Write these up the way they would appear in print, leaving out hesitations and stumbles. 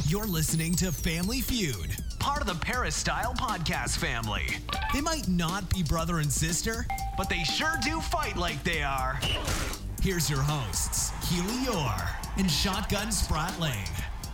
You're listening to Family Feud, part of the Paris-Style podcast family. They might not be brother and sister, but they sure do fight like they are. Here's your hosts, Keely Orr and Shotgun Spratling.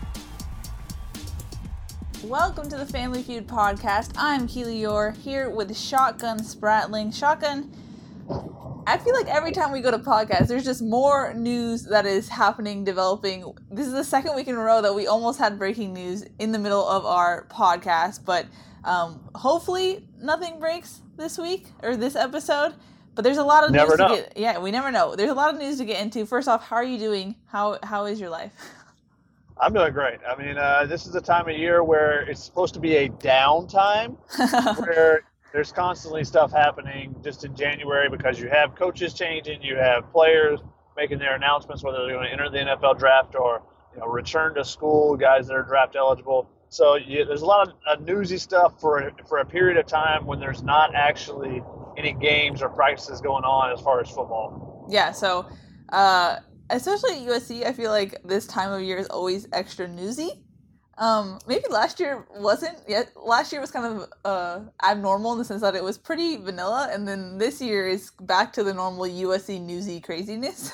Welcome to the Family Feud podcast. I'm Keely Orr here with Shotgun Spratling. Shotgun, I feel like every time we go to podcast, there's just more news that is happening, developing. This is the second week in a row that we almost had breaking news in the middle of our podcast, but hopefully nothing breaks this week or this episode. But there's a lot of news to get. Yeah, we never know. There's a lot of news to get into. First off, how are you doing? How is your life? I'm doing great. I mean, this is a time of year where it's supposed to be a downtime, where there's constantly stuff happening just in January because you have coaches changing, you have players making their announcements whether they're going to enter the NFL draft or return to school, guys that are draft eligible. So there's a lot of newsy stuff for a period of time when there's not actually any games or practices going on as far as football. Yeah, so especially at USC, I feel like this time of year is always extra newsy. Maybe last year wasn't yet. Last year was kind of abnormal in the sense that it was pretty vanilla, and then this year is back to the normal USC newsy craziness.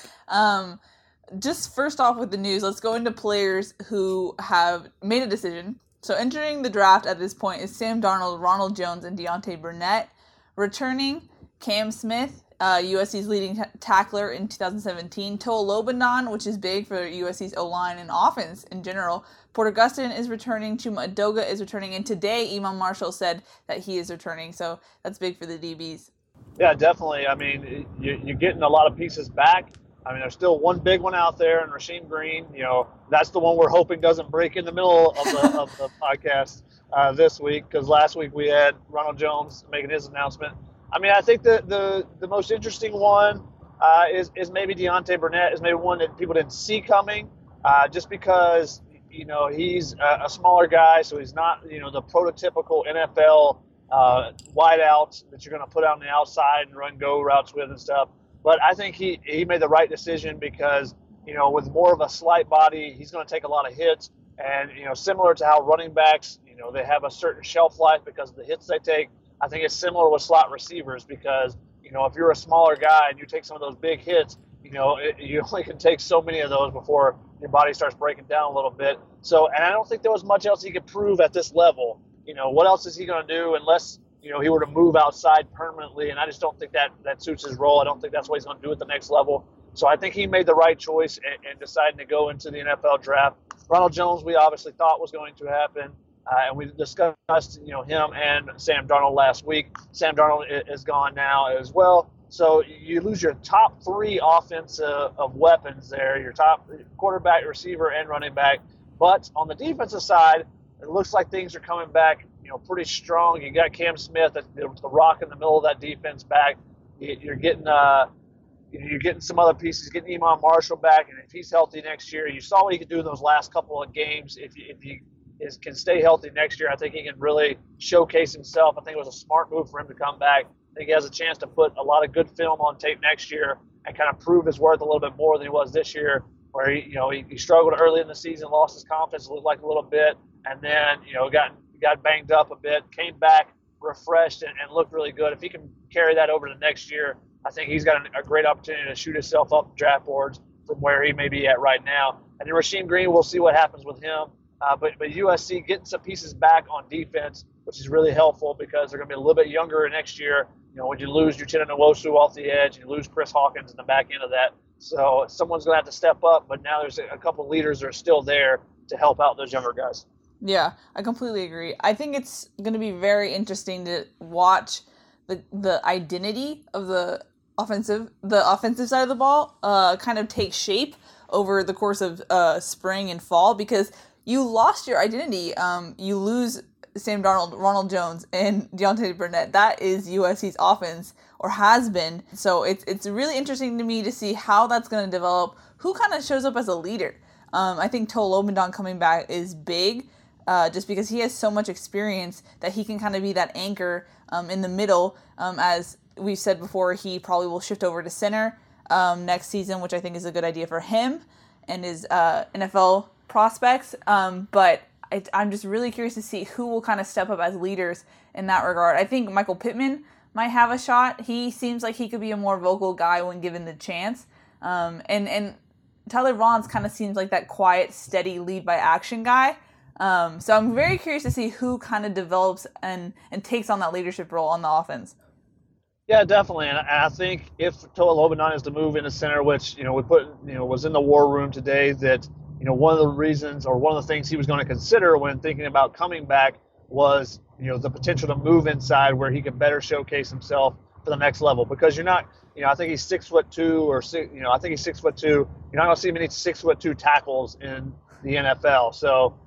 Just first off with the news, let's go into players who have made a decision. So entering the draft at this point is Sam Darnold, Ronald Jones, and Deontay Burnett. Returning, Cam Smith, USC's leading tackler in 2017. Toa Lobanon, which is big for USC's O-line and offense in general. Porter Gustin is returning. Chuma Edoga is returning. And today, Iman Marshall said that he is returning. So that's big for the DBs. Yeah, definitely. I mean, you're getting a lot of pieces back. I mean, there's still one big one out there, and Rasheem Green, that's the one we're hoping doesn't break in the middle of the podcast this week, because last week we had Ronald Jones making his announcement. I mean, I think the most interesting one is maybe Deontay Burnett, is maybe one that people didn't see coming, just because, he's a smaller guy, so he's not, the prototypical NFL wideout that you're going to put on the outside and run go routes with and stuff. But I think he made the right decision because, with more of a slight body, he's going to take a lot of hits. And, similar to how running backs, they have a certain shelf life because of the hits they take. I think it's similar with slot receivers because, if you're a smaller guy and you take some of those big hits, you only can take so many of those before your body starts breaking down a little bit. So, and I don't think there was much else he could prove at this level. What else is he going to do unless, he were to move outside permanently? And I just don't think that suits his role. I don't think that's what he's going to do at the next level. So I think he made the right choice in deciding to go into the NFL draft. Ronald Jones, we obviously thought was going to happen. And we discussed, him and Sam Darnold last week. Sam Darnold is gone now as well. So you lose your top three offensive weapons there, your top quarterback, receiver, and running back. But on the defensive side, it looks like things are coming back, pretty strong. You got Cam Smith, the rock in the middle of that defense back. You're getting some other pieces, getting Iman Marshall back, and if he's healthy next year, you saw what he could do in those last couple of games. If he can stay healthy next year, I think he can really showcase himself. I think it was a smart move for him to come back. I think he has a chance to put a lot of good film on tape next year and kind of prove his worth a little bit more than he was this year, where he struggled early in the season, lost his confidence, looked like a little bit, and then got banged up a bit, came back refreshed and looked really good. If he can carry that over to next year, I think he's got a great opportunity to shoot himself up the draft boards from where he may be at right now. And then Rasheem Green, we'll see what happens with him. But USC getting some pieces back on defense, which is really helpful because they're going to be a little bit younger next year. When you lose Uchenna Nwosu off the edge, you lose Chris Hawkins in the back end of that. So someone's going to have to step up, but now there's a couple leaders that are still there to help out those younger guys. Yeah, I completely agree. I think it's going to be very interesting to watch the identity of the offensive side of the ball kind of take shape over the course of spring and fall, because you lost your identity. You lose Sam Darnold, Ronald Jones, and Deontay Burnett. That is USC's offense, or has been. So it's really interesting to me to see how that's going to develop, who kind of shows up as a leader. I think Toa Lobanon coming back is big, just because he has so much experience that he can kind of be that anchor in the middle. As we've said before, he probably will shift over to center next season, which I think is a good idea for him and his NFL prospects, but I'm just really curious to see who will kind of step up as leaders in that regard. I think Michael Pittman might have a shot. He seems like he could be a more vocal guy when given the chance. And Tyler Vaughns kind of seems like that quiet, steady lead by action guy. So I'm very curious to see who kind of develops and takes on that leadership role on the offense. Yeah, definitely. And I think if Toa Lobanon is to move into center, which, we put, was in the war room today, that, one of the reasons or one of the things he was going to consider when thinking about coming back was, the potential to move inside where he could better showcase himself for the next level. Because you're not, I think he's 6'2" or I think he's 6'2". You're not going to see many 6'2" tackles in the NFL. So,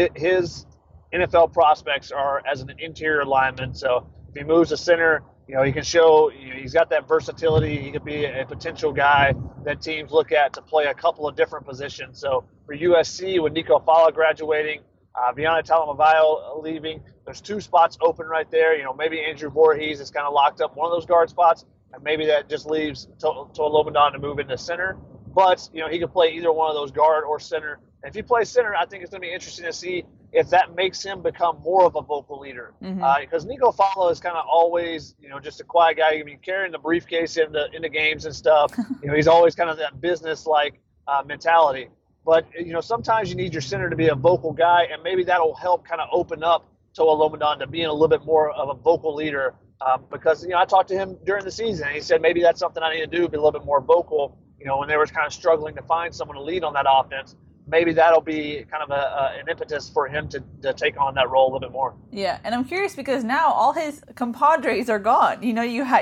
his NFL prospects are as an interior lineman. So if he moves to center, he can show, he's got that versatility. He could be a potential guy that teams look at to play a couple of different positions. So for USC, with Nico Fala graduating, Viana Talamavayo leaving, there's 2 spots open right there. Maybe Andrew Voorhees is kind of locked up one of those guard spots, and maybe that just leaves Toa Lobanon to move into center. But, he could play either one of those, guard or center. And if he plays center, I think it's going to be interesting to see if that makes him become more of a vocal leader. Because Nico Fala is kind of always, just a quiet guy. I mean, carrying the briefcase into games and stuff. He's always kind of that business-like mentality. But, sometimes you need your center to be a vocal guy, and maybe that'll help kind of open up Toa Lobanon to being a little bit more of a vocal leader. Because, I talked to him during the season, and he said maybe that's something I need to do, be a little bit more vocal, when they were kind of struggling to find someone to lead on that offense. Maybe that'll be kind of an impetus for him to take on that role a little bit more. Yeah, and I'm curious because now all his compadres are gone. You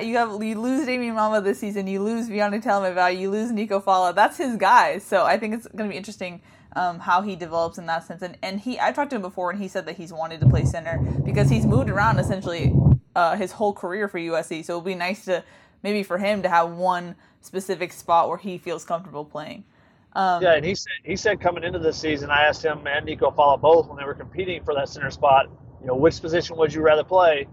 lose Damian Mama this season, you lose Viana Talamavayo, you lose Nico Fala. That's his guys. So I think it's going to be interesting how he develops in that sense. And I talked to him before, and he said that he's wanted to play center because he's moved around essentially his whole career for USC. So it'll be nice to maybe for him to have one specific spot where he feels comfortable playing. And he said coming into this season, I asked him and Nico Fala both when they were competing for that center spot, which position would you rather play?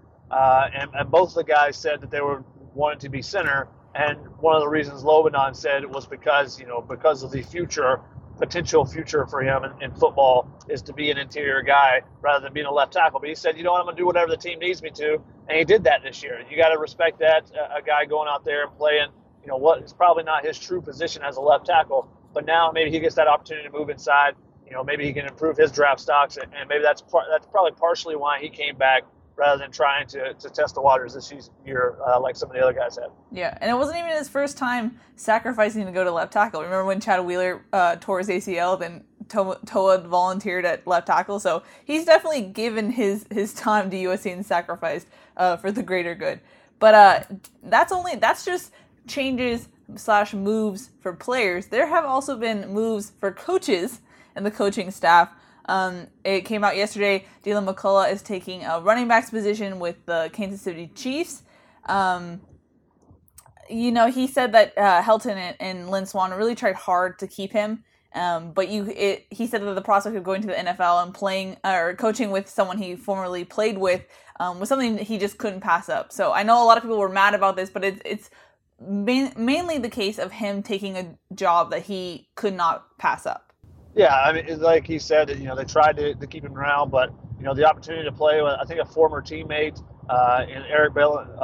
And both of the guys said that they were wanting to be center. And one of the reasons Lobanon said was because of the potential future for him in football is to be an interior guy rather than being a left tackle. But he said, I'm going to do whatever the team needs me to. And he did that this year. You got to respect that, a guy going out there and playing, what is probably not his true position as a left tackle. But now maybe he gets that opportunity to move inside. Maybe he can improve his draft stocks, and maybe that's probably partially why he came back rather than trying to test the waters this year like some of the other guys have. Yeah, and it wasn't even his first time sacrificing to go to left tackle. Remember when Chad Wheeler tore his ACL, then Toa volunteered at left tackle? So he's definitely given his time to USC and sacrificed for the greater good. But that's just changes / moves for players. There have also been moves for coaches and the coaching staff. It came out yesterday. Dylan McCullough is taking a running backs position with the Kansas City Chiefs. He said that Helton and Lynn Swann really tried hard to keep him. But he said that the prospect of going to the NFL and playing or coaching with someone he formerly played with was something that he just couldn't pass up. So I know a lot of people were mad about this, but it's mainly the case of him taking a job that he could not pass up. Yeah, I mean, like he said, they tried to keep him around, but the opportunity to play with, I think, a former teammate in Eric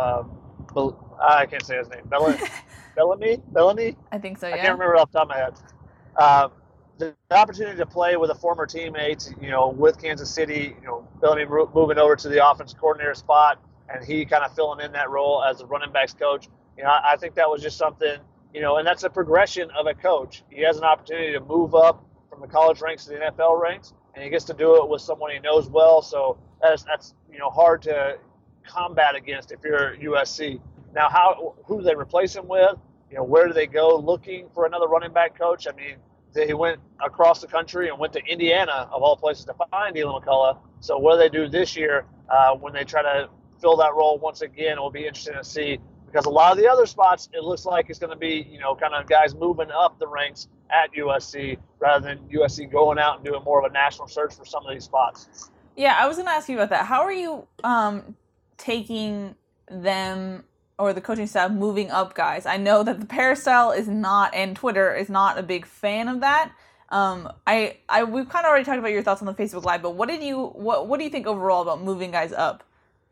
I can't say his name. Bellamy? I think so. Yeah. I can't remember it off the top of my head. The opportunity to play with a former teammate, with Kansas City, Bellamy moving over to the offense coordinator spot, and he kind of filling in that role as a running backs coach. I think that was just something, and that's a progression of a coach. He has an opportunity to move up from the college ranks to the NFL ranks, and he gets to do it with someone he knows well. So that's hard to combat against if you're USC. Now, who do they replace him with? Where do they go looking for another running back coach? I mean, they went across the country and went to Indiana, of all places, to find Dylan McCullough. So what do they do this year when they try to fill that role once again? It will be interesting to see. Because a lot of the other spots, it looks like it's going to be, kind of guys moving up the ranks at USC rather than USC going out and doing more of a national search for some of these spots. Yeah, I was going to ask you about that. How are you taking them or the coaching staff moving up guys? I know that the Peristyle is not, and Twitter is not a big fan of that. We've kind of already talked about your thoughts on the Facebook Live, but what do you think overall about moving guys up?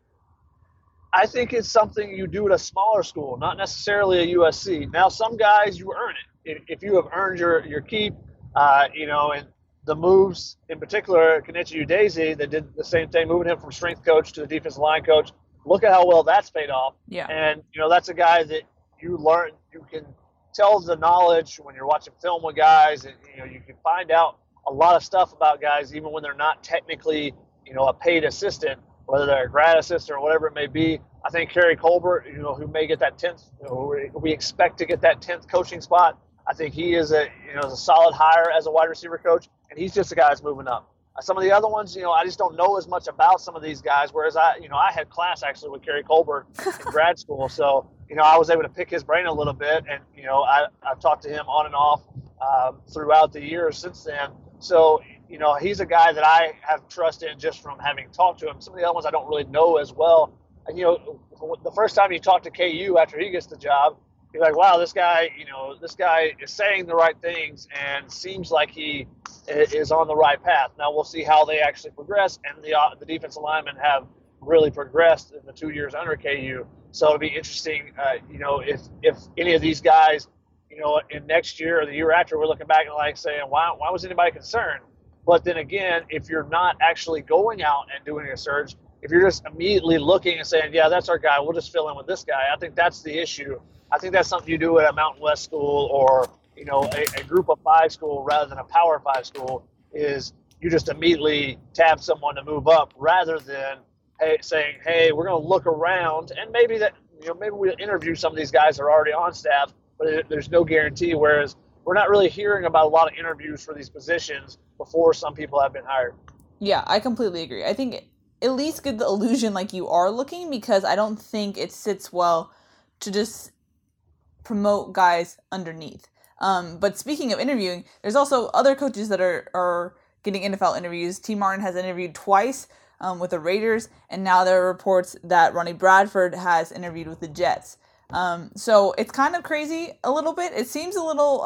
I think it's something you do at a smaller school, not necessarily a USC. Now, some guys, you earn it. If you have earned your keep, and the moves, in particular, Kenechi Udeze, that did the same thing, moving him from strength coach to the defensive line coach. Look at how well that's paid off. Yeah. And, that's a guy that you learn, you can tell the knowledge when you're watching film with guys, and, you can find out a lot of stuff about guys, even when they're not technically, a paid assistant, whether they're a grad assistant or whatever it may be. I think Kerry Colbert, who may get that 10th, we expect to get that 10th coaching spot. I think he is a solid hire as a wide receiver coach, and he's just a guy that's moving up. Some of the other ones, I just don't know as much about some of these guys, whereas I had class actually with Kerry Colbert in grad school. So, I was able to pick his brain a little bit, and, I've talked to him on and off throughout the years since then. So, he's a guy that I have trust in just from having talked to him. Some of the other ones I don't really know as well. And, the first time you talk to KU after he gets the job, you're like, wow, this guy is saying the right things and seems like he is on the right path. Now we'll see how they actually progress, and the defensive linemen have really progressed in the 2 years under KU. So it'll be interesting, if any of these guys, in next year or the year after, we're looking back and saying, why was anybody concerned? But then again, if you're not actually going out and doing a search, if you're just immediately looking and saying, yeah, that's our guy, we'll just fill in with this guy, I think that's the issue. I think that's something you do at a Mountain West school or, a group of 5 school rather than a Power 5 school, is you just immediately tab someone to move up rather than saying, hey, we're going to look around, and maybe we'll interview some of these guys that are already on staff, but there's no guarantee, whereas we're not really hearing about a lot of interviews for these positions before some people have been hired. Yeah, I completely agree. I think at least get the illusion like you are looking, because I don't think it sits well to just promote guys underneath. But speaking of interviewing, there's also other coaches that are getting NFL interviews. T. Martin has interviewed twice with the Raiders, and now there are reports that Ronnie Bradford has interviewed with the Jets. So it's kind of crazy a little bit. It seems a little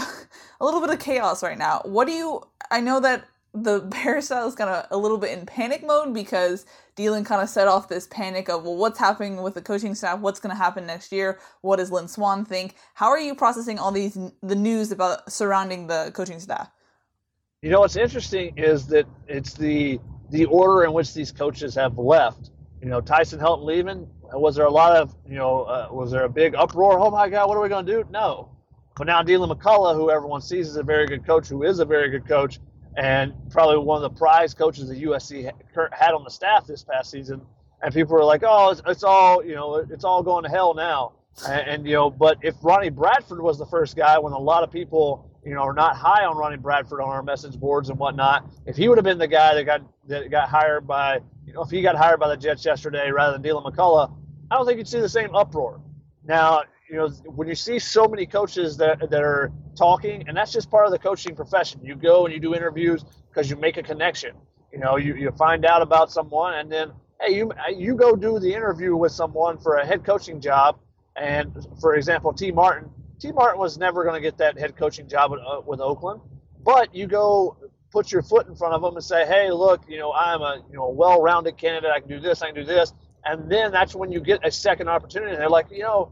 bit of chaos right now. I know that the Bears style is kind of a little bit in panic mode because Thielen kind of set off this panic of, well, what's happening with the coaching staff? What's going to happen next year? What does Lynn Swann think? How are you processing all the news about surrounding the coaching staff? What's interesting is that it's the order in which these coaches have left. Tyson Helton leaving, was there a lot of, was there a big uproar? Oh my God, what are we going to do? No. But now Deland McCullough, who everyone sees as a very good coach, who is a very good coach, and probably one of the prize coaches that USC had on the staff this past season. And people were like, oh, it's all, it's all going to hell now. And but if Ronnie Bradford was the first guy, when a lot of people, are not high on Ronnie Bradford on our message boards and whatnot, if he would have been the guy that got hired by, if he got hired by the Jets yesterday rather than Deland McCullough, I don't think you'd see the same uproar. Now, when you see so many coaches that are talking, and that's just part of the coaching profession. You go and you do interviews because you make a connection. You find out about someone, and then, hey, you go do the interview with someone for a head coaching job. And, for example, T. Martin was never going to get that head coaching job with Oakland. But you go put your foot in front of them and say, hey, look, I'm a well-rounded candidate. I can do this, I can do this. And then that's when you get a second opportunity. And they're like,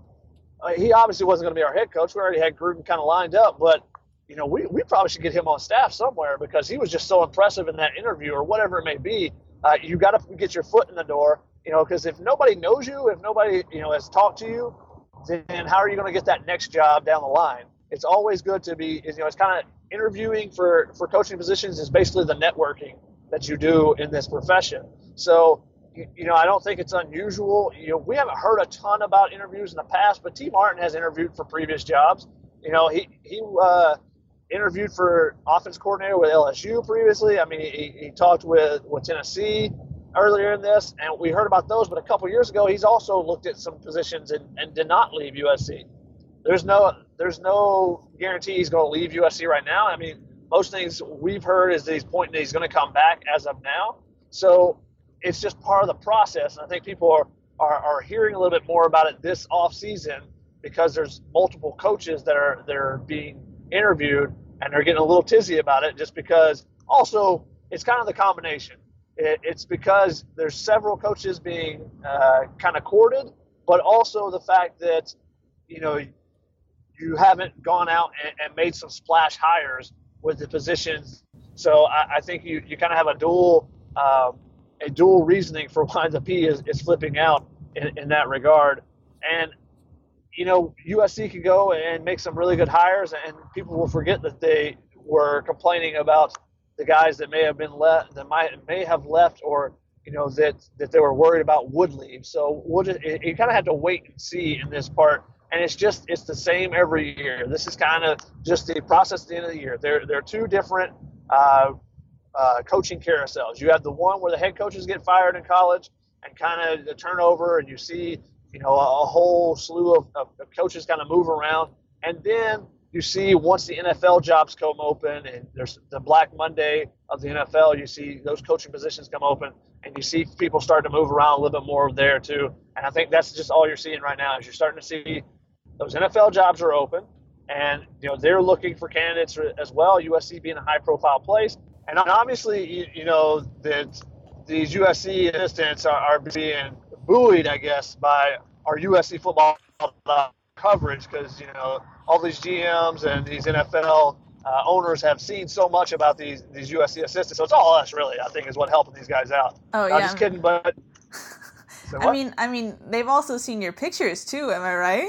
he obviously wasn't going to be our head coach. We already had Gruden kind of lined up, but we probably should get him on staff somewhere because he was just so impressive in that interview or whatever it may be. You got to get your foot in the door, because if nobody knows you, if nobody has talked to you, then how are you going to get that next job down the line? It's always good to be, it's kind of interviewing for coaching positions is basically the networking that you do in this profession. So. I don't think it's unusual. We haven't heard a ton about interviews in the past, but T. Martin has interviewed for previous jobs. He interviewed for offense coordinator with LSU previously. I mean, he talked with Tennessee earlier in this, and we heard about those. But a couple years ago, he's also looked at some positions and did not leave USC. There's no guarantee he's going to leave USC right now. I mean, most things we've heard is that he's pointing that he's going to come back as of now. So it's just part of the process. And I think people are hearing a little bit more about it this off season because there's multiple coaches that are being interviewed. and they're getting a little tizzy about it just because also it's kind of the combination. It's because there's several coaches being kind of courted, but also the fact that, you haven't gone out and made some splash hires with the positions. So I think you kind of have a dual reasoning for why the P is flipping out in that regard. And, USC can go and make some really good hires, and people will forget that they were complaining about the guys that may have been left, that may have left, or that they were worried about would leave. So you kind of have to wait and see in this part. And it's the same every year. This is kind of just the process at the end of the year. There are two different coaching carousels. You have the one where the head coaches get fired in college and kind of the turnover, and you see a whole slew of coaches kind of move around. And then you see once the NFL jobs come open and there's the Black Monday of the NFL, you see those coaching positions come open, and you see people start to move around a little bit more there too. And I think that's just all you're seeing right now is you're starting to see those NFL jobs are open, and they're looking for candidates as well. USC being a high-profile place, and obviously that these USC assistants are being buoyed, I guess, by our USC football coverage because all these GMs and these NFL owners have seen so much about these USC assistants. So it's all us, really. I think is what helping these guys out. Oh yeah, just kidding, but. So I mean, they've also seen your pictures too. Am I right?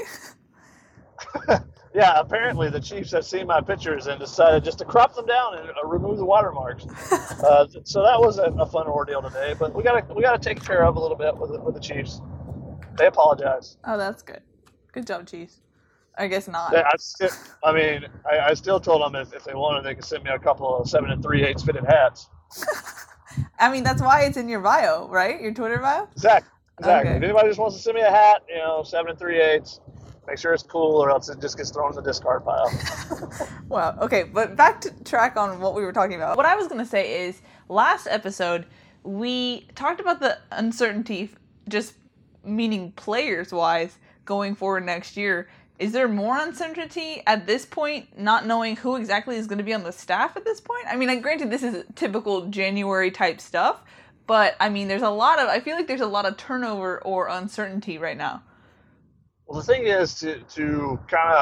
Yeah, apparently the Chiefs have seen my pictures and decided just to crop them down and remove the watermarks. So that was a fun ordeal today, but we gotta take care of a little bit with the Chiefs. They apologize. Oh, that's good. Good job, Chiefs. I guess not. Yeah, I still told them if they wanted, they could send me a couple of 7 3/8 fitted hats. I mean, that's why it's in your bio, right? Your Twitter bio? Exactly. Okay. If anybody just wants to send me a hat, 7 3/8, make sure it's cool or else it just gets thrown in the discard pile. Well, okay, but back to track on what we were talking about. What I was going to say is last episode, we talked about the uncertainty, just meaning players-wise, going forward next year. Is there more uncertainty at this point, not knowing who exactly is going to be on the staff at this point? I mean, granted, this is typical January type stuff, but I mean, I feel like there's a lot of turnover or uncertainty right now. Well, the thing is to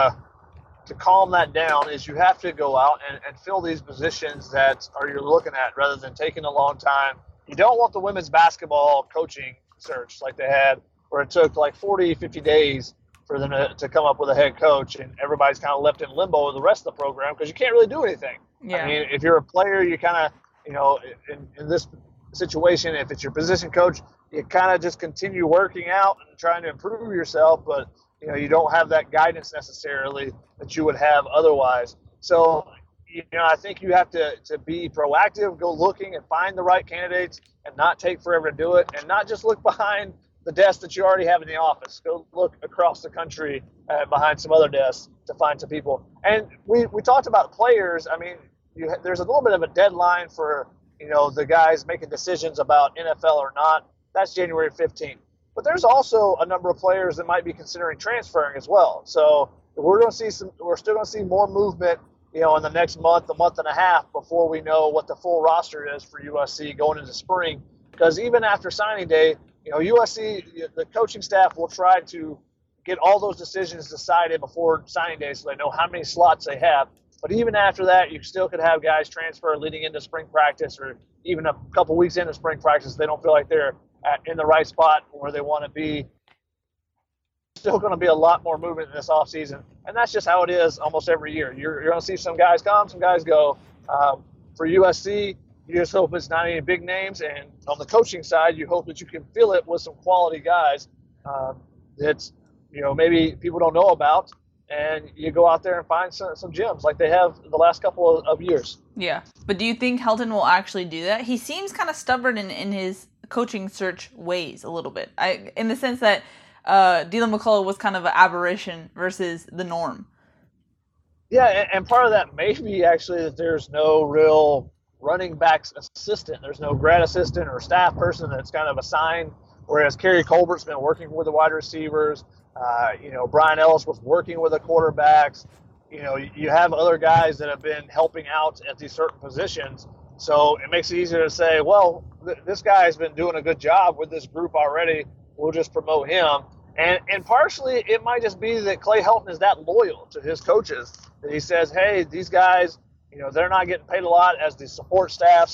calm that down is you have to go out and fill these positions that you're looking at rather than taking a long time. You don't want the women's basketball coaching search like they had where it took like 40, 50 days for them to come up with a head coach, and everybody's kind of left in limbo with the rest of the program because you can't really do anything. Yeah. I mean, if you're a player, you kind of, in this situation, if it's your position coach, you kind of just continue working out and trying to improve yourself, but, you don't have that guidance necessarily that you would have otherwise. So, I think you have to be proactive, go looking and find the right candidates and not take forever to do it, and not just look behind the desk that you already have in the office. Go look across the country behind some other desks to find some people. And we talked about players. I mean, there's a little bit of a deadline for, the guys making decisions about NFL or not. That's January 15th. But there's also a number of players that might be considering transferring as well. So we're still going to see more movement, in the next month, a month and a half before we know what the full roster is for USC going into spring. Because even after signing day, USC, the coaching staff will try to get all those decisions decided before signing day so they know how many slots they have. But even after that, you still could have guys transfer leading into spring practice or even a couple weeks into spring practice. They don't feel like they're in the right spot where they want to be. Still going to be a lot more movement in this offseason. And that's just how it is almost every year. You're going to see some guys come, some guys go. For USC, you just hope it's not any big names. And on the coaching side, you hope that you can fill it with some quality guys that, maybe people don't know about. And you go out there and find some gems like they have the last couple of years. Yeah. But do you think Helton will actually do that? He seems kind of stubborn in his coaching search ways a little bit. In the sense that Dylan McCullough was kind of an aberration versus the norm. Yeah, and part of that may be actually that there's no real running backs assistant. There's no grad assistant or staff person that's kind of assigned, whereas Kerry Colbert's been working with the wide receivers. Brian Ellis was working with the quarterbacks. you have other guys that have been helping out at these certain positions. So it makes it easier to say, well, this guy has been doing a good job with this group already. We'll just promote him. And partially it might just be that Clay Helton is that loyal to his coaches that he says, hey, these guys, they're not getting paid a lot as the support staff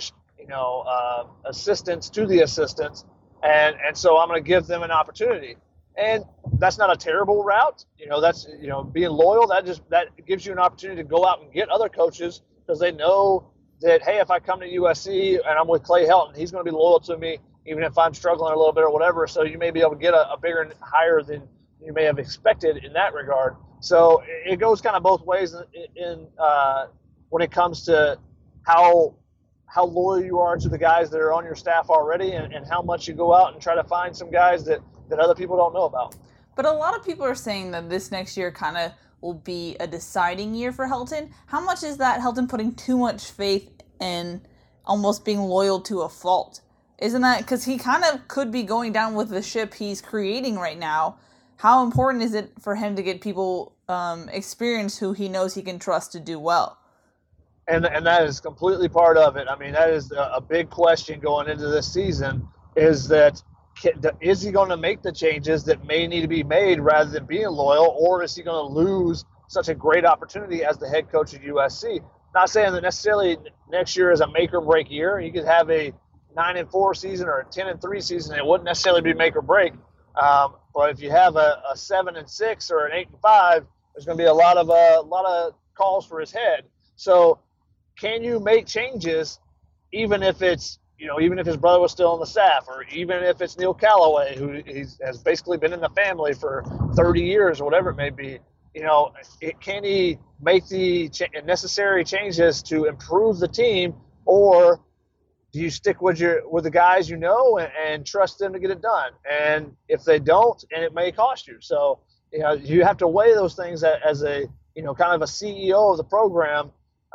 / assistants to the assistants. And so I'm going to give them an opportunity. And that's not a terrible route. That's, being loyal, that gives you an opportunity to go out and get other coaches because they know that, hey, if I come to USC and I'm with Clay Helton, he's going to be loyal to me even if I'm struggling a little bit or whatever. So you may be able to get a bigger and higher than you may have expected in that regard. So it goes kind of both ways in when it comes to how loyal you are to the guys that are on your staff already and how much you go out and try to find some guys that other people don't know about. But a lot of people are saying that this next year kind of will be a deciding year for Helton. How much is that Helton putting too much faith in almost being loyal to a fault? Isn't that because he kind of could be going down with the ship he's creating right now? How important is it for him to get people experience who he knows he can trust to do well? And that is completely part of it. I mean, that is a big question going into this season is he going to make the changes that may need to be made rather than being loyal, or is he going to lose such a great opportunity as the head coach at USC? Not saying that necessarily next year is a make or break year. You could have a 9-4 season or a 10-3 season. It wouldn't necessarily be make or break. But if you have a 7-6 or an 8-5, there's going to be a lot of calls for his head. So can you make changes even if it's even if his brother was still on the staff, or even if it's Neil Callaway, who has basically been in the family for 30 years or whatever it may be, can he make the necessary changes to improve the team, or do you stick with the guys and trust them to get it done? And if they don't, and it may cost you. So you have to weigh those things as a kind of a CEO of the program.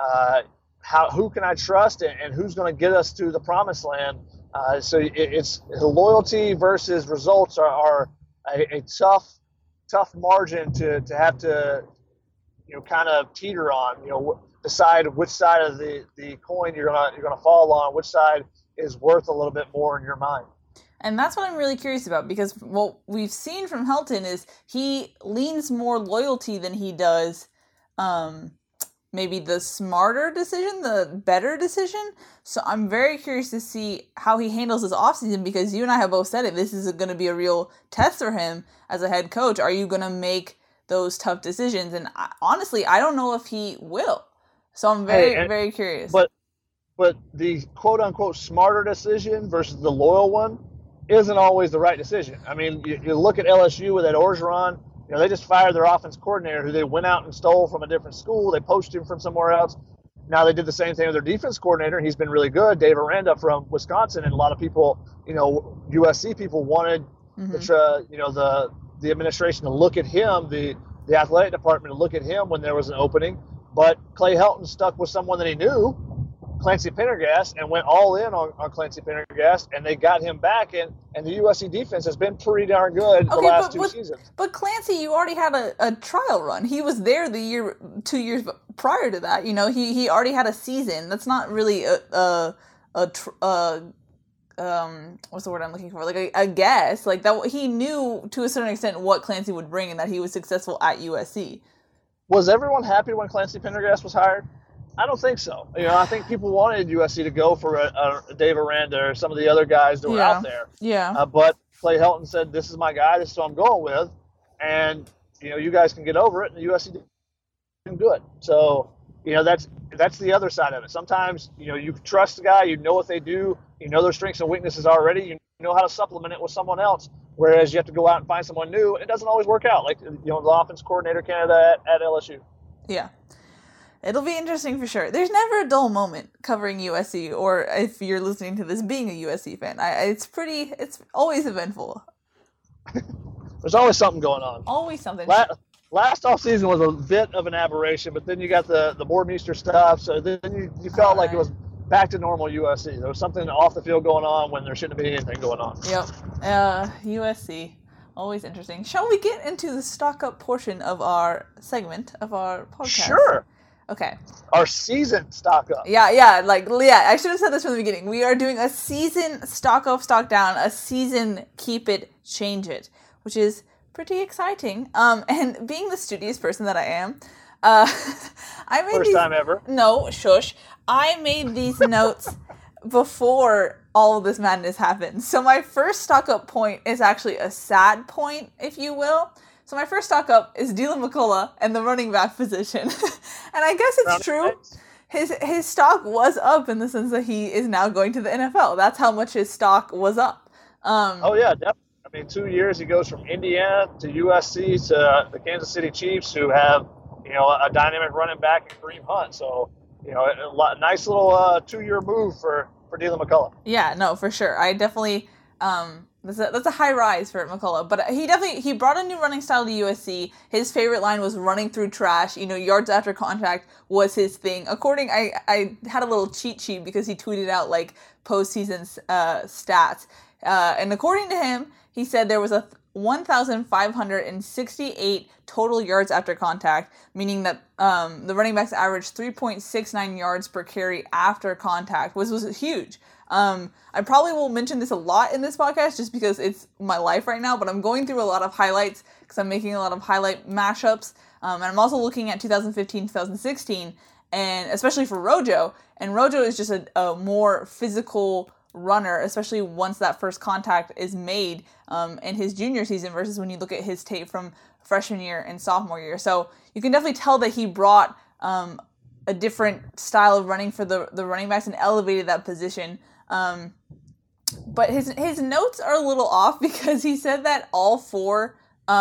Who can I trust and who's going to get us to the promised land? So it's the loyalty versus results are a tough margin to have to kind of teeter on. Decide which side of the coin you're gonna fall on, which side is worth a little bit more in your mind. And that's what I'm really curious about, because what we've seen from Helton is he leans more loyalty than he does maybe the smarter decision, the better decision. So I'm very curious to see how he handles his offseason, because you and I have both said it. This is going to be a real test for him as a head coach. Are you going to make those tough decisions? And honestly, I don't know if he will. So I'm very curious. But the quote-unquote smarter decision versus the loyal one isn't always the right decision. I mean, you look at LSU with Ed Orgeron. They just fired their offense coordinator, who they went out and stole from a different school. They poached him from somewhere else. Now they did the same thing with their defense coordinator. He's been really good, Dave Aranda from Wisconsin, and a lot of people, USC people wanted the administration to look at him, the athletic department to look at him when there was an opening. But Clay Helton stuck with someone that he knew, Clancy Pendergast, and went all in on Clancy Pendergast, and they got him back, and the USC defense has been pretty darn good the last two seasons. But Clancy, you already had a trial run. He was there 2 years prior to that. He already had a season. That's not really what's the word I'm looking for? Like a guess. Like that, he knew to a certain extent what Clancy would bring and that he was successful at USC. Was everyone happy when Clancy Pendergast was hired? I don't think so. I think people wanted USC to go for a Dave Aranda or some of the other guys that were out there. Yeah. But Clay Helton said, "This is my guy. This is who I'm going with, and you guys can get over it." And the USC did good. So that's the other side of it. Sometimes you trust the guy. You know what they do. You know their strengths and weaknesses already. You know how to supplement it with someone else. Whereas you have to go out and find someone new. It doesn't always work out. Like the offense coordinator candidate at LSU. Yeah. It'll be interesting for sure. There's never a dull moment covering USC, or if you're listening to this being a USC fan. It's always eventful. There's always something going on. Always something. Last offseason was a bit of an aberration, but then you got the Boardmeester stuff, so then you felt like it was back to normal USC. There was something off the field going on when there shouldn't be anything going on. Yep. USC. Always interesting. Shall we get into the stock up portion of our segment of our podcast? Sure. Okay. Our season stock up. Yeah. I should have said this from the beginning. We are doing a season stock up, stock down, a season keep it, change it, which is pretty exciting. And being the studious person that I am, I made First time ever. No, shush. I made these notes before all of this madness happened. So my first stock up point is actually a sad point, if you will. So my first stock up is Dylan McCullough and the running back position. And I guess it's true. His stock was up in the sense that he is now going to the NFL. That's how much his stock was up. Oh, yeah, definitely. I mean, 2 years he goes from Indiana to USC to the Kansas City Chiefs, who have, a dynamic running back in Kareem Hunt. So, nice little 2-year move for Dylan McCullough. Yeah, no, for sure. I definitely that's a high rise for McCullough. But he brought a new running style to USC. His favorite line was running through trash. Yards after contact was his thing. I had a little cheat sheet because he tweeted out like postseason stats. And according to him, he said there was a 1,568 total yards after contact, meaning that the running backs averaged 3.69 yards per carry after contact, which was huge. I probably will mention this a lot in this podcast just because it's my life right now, but I'm going through a lot of highlights because I'm making a lot of highlight mashups, and I'm also looking at 2015, 2016, and especially for Rojo, and Rojo is just a more physical runner, especially once that first contact is made in his junior season versus when you look at his tape from freshman year and sophomore year. So you can definitely tell that he brought a different style of running for the running backs and elevated that position. But his notes are a little off because he said that all 4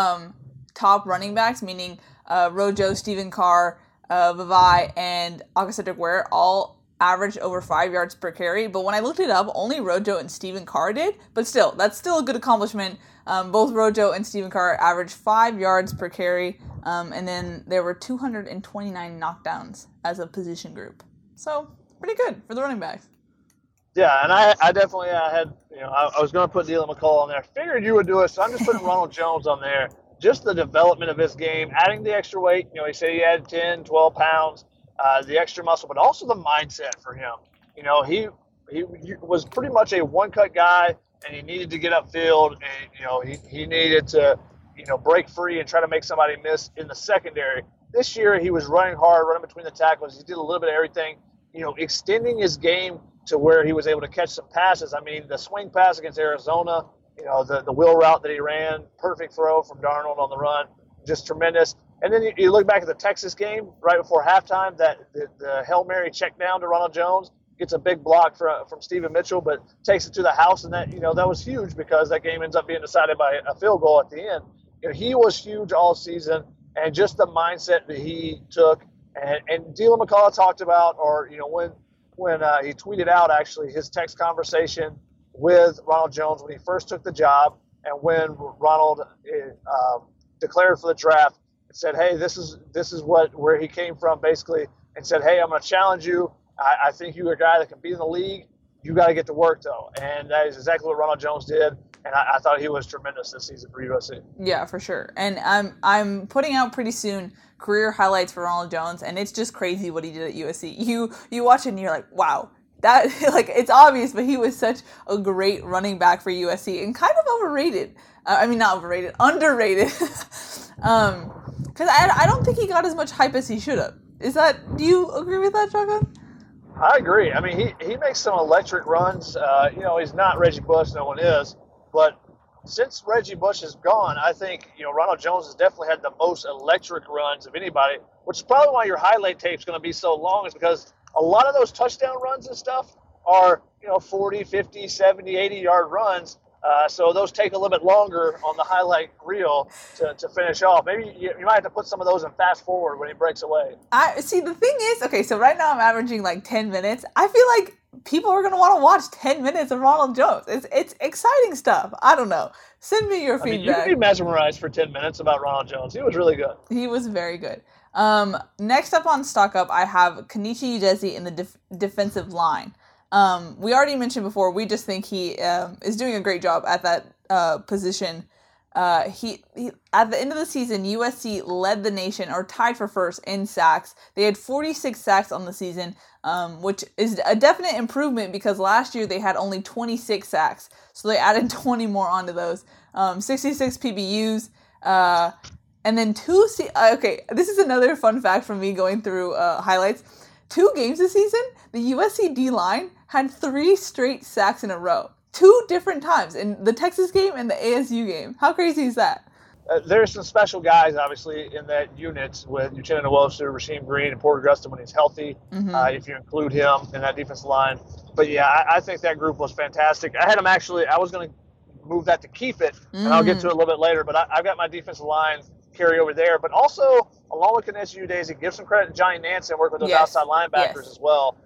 top running backs, meaning Rojo, Stephen Carr, Vavai, and Cedric Ware, all averaged over 5 yards per carry, but when I looked it up, only Rojo and Stephen Carr did, but still, that's still a good accomplishment. Both Rojo and Stephen Carr averaged 5 yards per carry, and then there were 229 knockdowns as a position group. So, pretty good for the running backs. Yeah, and I definitely had, I was going to put Dylan McCullough on there. Figured you would do it, so I'm just putting Ronald Jones on there. Just the development of his game, adding the extra weight. He said he had 10, 12 pounds. The extra muscle, but also the mindset for him. He was pretty much a one-cut guy, and he needed to get upfield, and he needed to break free and try to make somebody miss in the secondary. This year he was running hard, running between the tackles. He did a little bit of everything. Extending his game to where he was able to catch some passes. I mean, the swing pass against Arizona, the wheel route that he ran, perfect throw from Darnold on the run, just tremendous. And then you look back at the Texas game right before halftime, that the Hail Mary check down to Ronald Jones, gets a big block from Stephen Mitchell, but takes it to the house, and that that was huge because that game ends up being decided by a field goal at the end. He was huge all season, and just the mindset that he took. And Dylan McCullough talked about, or when he tweeted out actually his text conversation with Ronald Jones when he first took the job, and when Ronald declared for the draft. Said, hey, this is where he came from, basically, and said, hey, I'm going to challenge you. I think you're a guy that can be in the league. You got to get to work, though. And that is exactly what Ronald Jones did, and I thought he was tremendous this season for USC. Yeah, for sure. And I'm putting out pretty soon career highlights for Ronald Jones, and it's just crazy what he did at USC. You watch it and you're like, wow. That it's obvious, but he was such a great running back for USC and kind of overrated. Not overrated, underrated. Because I don't think he got as much hype as he should have. Do you agree with that, Shotgun? I agree. I mean, he makes some electric runs. He's not Reggie Bush, no one is. But since Reggie Bush is gone, I think, Ronald Jones has definitely had the most electric runs of anybody, which is probably why your highlight tape is going to be so long, is because a lot of those touchdown runs and stuff are, 40, 50, 70, 80-yard runs. So those take a little bit longer on the highlight reel to finish off. Maybe you might have to put some of those in fast forward when he breaks away. See, the thing is, okay, so right now I'm averaging like 10 minutes. I feel like people are going to want to watch 10 minutes of Ronald Jones. It's exciting stuff. I don't know. Send me your feedback. You can be mesmerized for 10 minutes about Ronald Jones. He was really good. He was very good. Next up on Stock Up, I have Kenichi Udeze in the defensive line. We already mentioned before, we just think he is doing a great job at that position. He at the end of the season, USC led the nation or tied for first in sacks. They had 46 sacks on the season, which is a definite improvement because last year they had only 26 sacks. So they added 20 more onto those. 66 PBUs. And then okay, this is another fun fact from me going through highlights. 2 games this season, the USC D-line had 3 straight sacks in a row. 2 different times, in the Texas game and the ASU game. How crazy is that? There's some special guys, obviously, in that unit with Uchenna Nwosu, Rasheem Green, and Porter Gustin when he's healthy, if you include him in that defensive line. But, yeah, I think that group was fantastic. I had them actually – I was going to move that to keep it, and I'll get to it a little bit later. But I've got my defensive line carry over there. But also, along with Kaniss Udeze, give some credit to Johnny Nansen and work with those outside linebackers as well.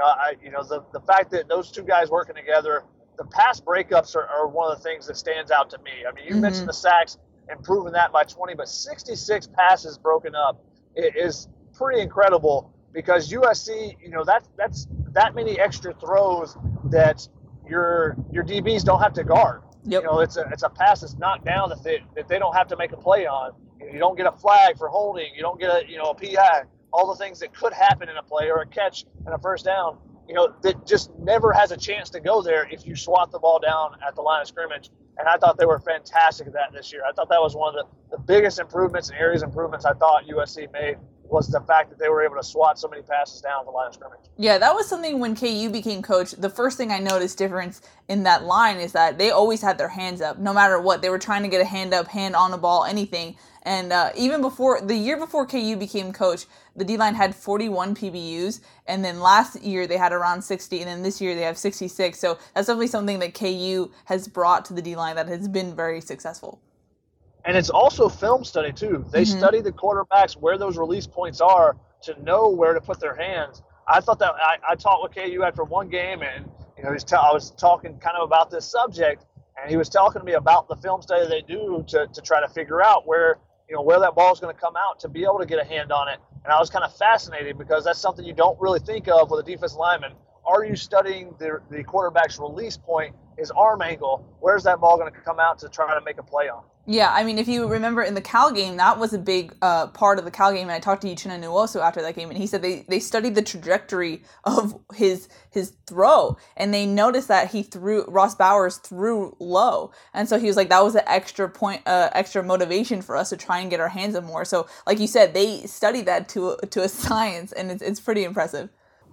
The fact that those 2 guys working together – the pass breakups are one of the things that stands out to me. I mean, you mentioned the sacks, improving that by 20, but 66 passes broken up is pretty incredible because USC, that's that many extra throws that your DBs don't have to guard. Yep. It's a pass that's knocked down that they don't have to make a play on. You don't get a flag for holding. You don't get a PI. All the things that could happen in a play or a catch and a first down. That just never has a chance to go there if you swat the ball down at the line of scrimmage. And I thought they were fantastic at that this year. I thought that was one of the biggest improvements and areas of improvements I thought USC made was the fact that they were able to swat so many passes down at the line of scrimmage. Yeah, that was something when KU became coach. The first thing I noticed difference in that line is that they always had their hands up. No matter what, they were trying to get a hand up, hand on the ball, anything. And even the year before KU became coach, the D-line had 41 PBUs, and then last year they had around 60, and then this year they have 66. So that's definitely something that KU has brought to the D-line that has been very successful. And it's also film study, too. They study the quarterbacks, where those release points are, to know where to put their hands. I thought that I talked with KU after one game, and I was talking kind of about this subject, and he was talking to me about the film study they do to try to figure out where that ball is going to come out to be able to get a hand on it. And I was kind of fascinated because that's something you don't really think of with a defensive lineman. Are you studying the quarterback's release point, his arm angle? Where's that ball going to come out to try to make a play on? Yeah, I mean, if you remember in the Cal game, that was a big part of the Cal game. And I talked to Uchenna Nwosu after that game, and he said they studied the trajectory of his throw, and they noticed that Ross Bowers threw low, and so he was like, that was an extra point, extra motivation for us to try and get our hands up more. So, like you said, they studied that to a science, and it's pretty impressive.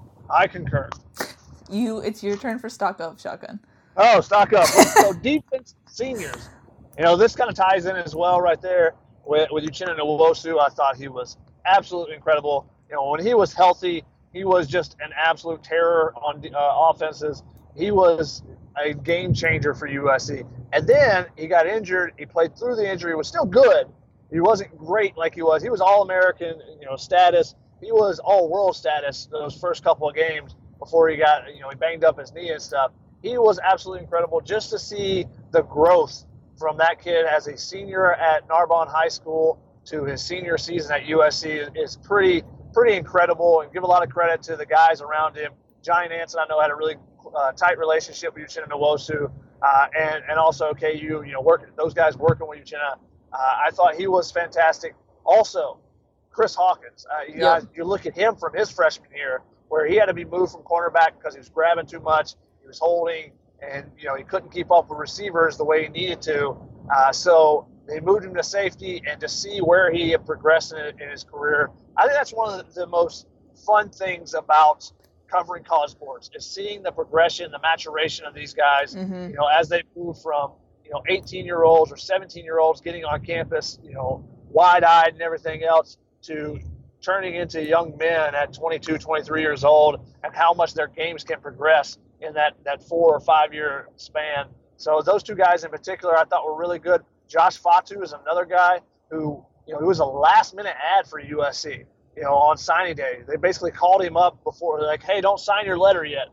I concur. It's your turn for stock up, Shotgun. Oh, stock up. So defense seniors. This kind of ties in as well right there with Uchenna Nwosu. I thought he was absolutely incredible. When he was healthy, he was just an absolute terror on offenses. He was a game changer for USC. And then he got injured. He played through the injury. He was still good. He wasn't great like he was. He was All-American, status. He was All-World status those first couple of games before he got, he banged up his knee and stuff. He was absolutely incredible just to see the growth from that kid as a senior at Narbonne High School to his senior season at USC is pretty incredible, and give a lot of credit to the guys around him. Johnny Nansen, I know, had a really tight relationship with Uchenna Nwosu, and also KU, those guys working with Uchenna. I thought he was fantastic. Also, Chris Hawkins, you look at him from his freshman year where he had to be moved from cornerback because he was grabbing too much, he was holding, and he couldn't keep up with receivers the way he needed to. So they moved him to safety, and to see where he had progressed in his career, I think that's one of the most fun things about covering college sports is seeing the progression, the maturation of these guys. As they move from 18-year-olds or 17-year-olds getting on campus, wide-eyed and everything else, to turning into young men at 22, 23 years old, and how much their games can progress in that 4 or 5 year span. So those 2 guys in particular I thought were really good. Josh Fatu is another guy who, he was a last minute ad for USC, on signing day. They basically called him up before, they're like, hey, don't sign your letter yet.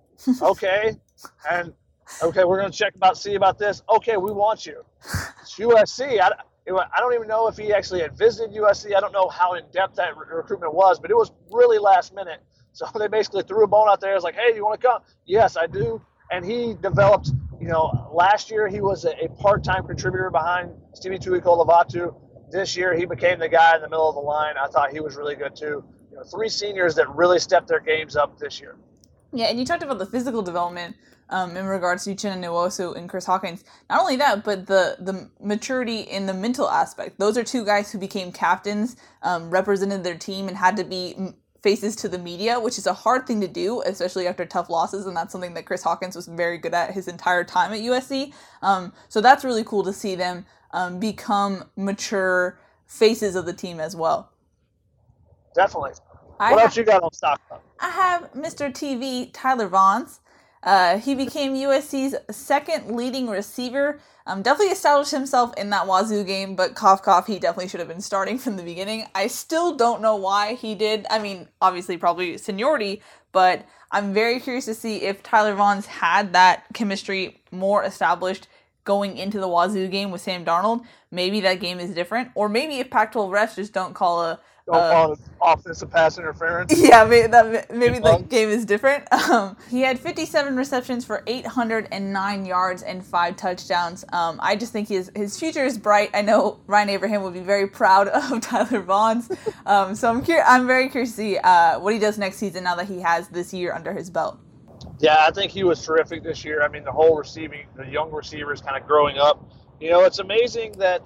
Okay. And okay, we're going to see about this. Okay, we want you. It's USC. I don't even know if he actually had visited USC. I don't know how in-depth that recruitment was, but it was really last minute. So they basically threw a bone out there. It's like, hey, do you want to come? Yes, I do. And he developed last year he was a part-time contributor behind Stevie Tuikolavatu. This year he became the guy in the middle of the line. I thought he was really good too. 3 seniors that really stepped their games up this year. Yeah, and you talked about the physical development in regards to Uchenna Nwosu and Chris Hawkins. Not only that, but the maturity in the mental aspect. Those are 2 guys who became captains, represented their team, and had to be faces to the media, which is a hard thing to do, especially after tough losses, and that's something that Chris Hawkins was very good at his entire time at USC. So that's really cool to see them become mature faces of the team as well. Definitely. What else you got on Stock Up? I have Mr. TV, Tyler Vaughns. He became USC's 2nd leading receiver. Definitely established himself in that Wazoo game, but cough cough, he definitely should have been starting from the beginning. I still don't know why he did. I mean, obviously probably seniority, but I'm very curious to see if Tyler Vaughns had that chemistry more established going into the Wazoo game with Sam Darnold. Maybe that game is different, or maybe if Pac-12 refs just don't call a offensive pass interference. Yeah, maybe the game is different. He had 57 receptions for 809 yards and 5 touchdowns. I just think his future is bright. I know Ryan Abraham would be very proud of Tyler Vaughns. So I'm very curious to see what he does next season now that he has this year under his belt. Yeah, I think he was terrific this year. I mean, the young receivers kind of growing up. It's amazing that,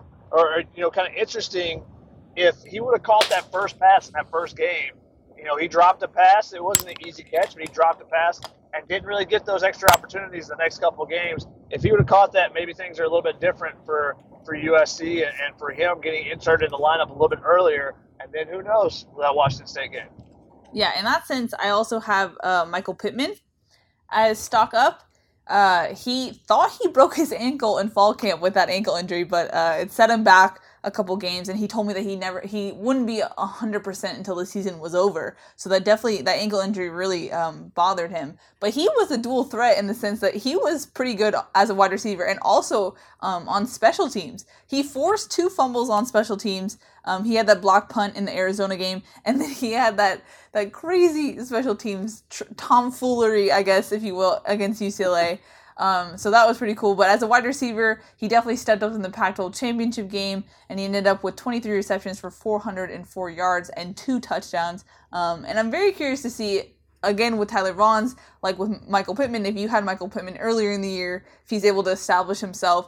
kind of interesting. If he would have caught that first pass in that first game, he dropped a pass. It wasn't an easy catch, but he dropped a pass and didn't really get those extra opportunities the next couple of games. If he would have caught that, maybe things are a little bit different for USC and for him getting inserted in the lineup a little bit earlier. And then who knows with that Washington State game. Yeah, in that sense, I also have Michael Pittman as stock up. He thought he broke his ankle in fall camp with that ankle injury, but it set him back a couple games, and he told me that he wouldn't be 100% until the season was over. So that ankle injury really bothered him. But he was a dual threat in the sense that he was pretty good as a wide receiver and also on special teams. He forced 2 fumbles on special teams. He had that block punt in the Arizona game, and then he had that crazy special teams tomfoolery, I guess, if you will, against UCLA. So that was pretty cool. But as a wide receiver, he definitely stepped up in the Pac-12 championship game, and he ended up with 23 receptions for 404 yards and 2 touchdowns. And I'm very curious to see, again, with Tyler Vaughns, like with Michael Pittman, if you had Michael Pittman earlier in the year, if he's able to establish himself,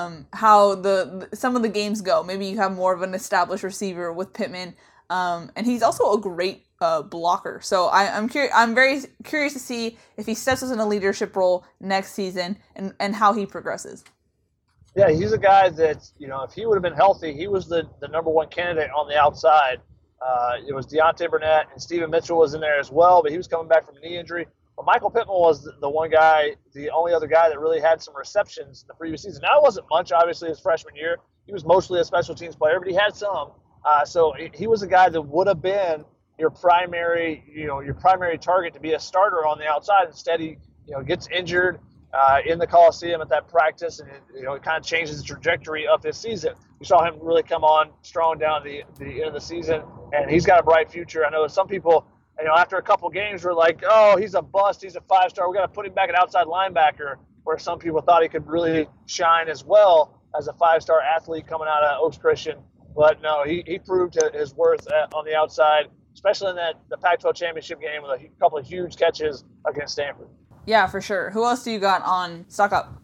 how some of the games go. Maybe you have more of an established receiver with Pittman. And he's also a great blocker. So I'm very curious to see if he steps up in a leadership role next season and how he progresses. Yeah, he's a guy that, if he would have been healthy, he was the number 1 candidate on the outside. It was Deontay Burnett, and Steven Mitchell was in there as well, but he was coming back from a knee injury. But Michael Pittman was the one guy, the only other guy that really had some receptions in the previous season. Now, it wasn't much, obviously, his freshman year. He was mostly a special teams player, but he had some. So he was a guy that would have been your primary target to be a starter on the outside. Instead, he gets injured in the Coliseum at that practice, and it kind of changes the trajectory of his season. You saw him really come on strong down the end of the season, and he's got a bright future. I know some people, after a couple games were like, oh, he's a bust, he's a 5-star, we got to put him back at outside linebacker, where some people thought he could really shine as well as a 5-star athlete coming out of Oaks Christian. But no, he proved his worth on the outside, especially in the Pac-12 championship game with a couple of huge catches against Stanford. Yeah, for sure. Who else do you got on stock up?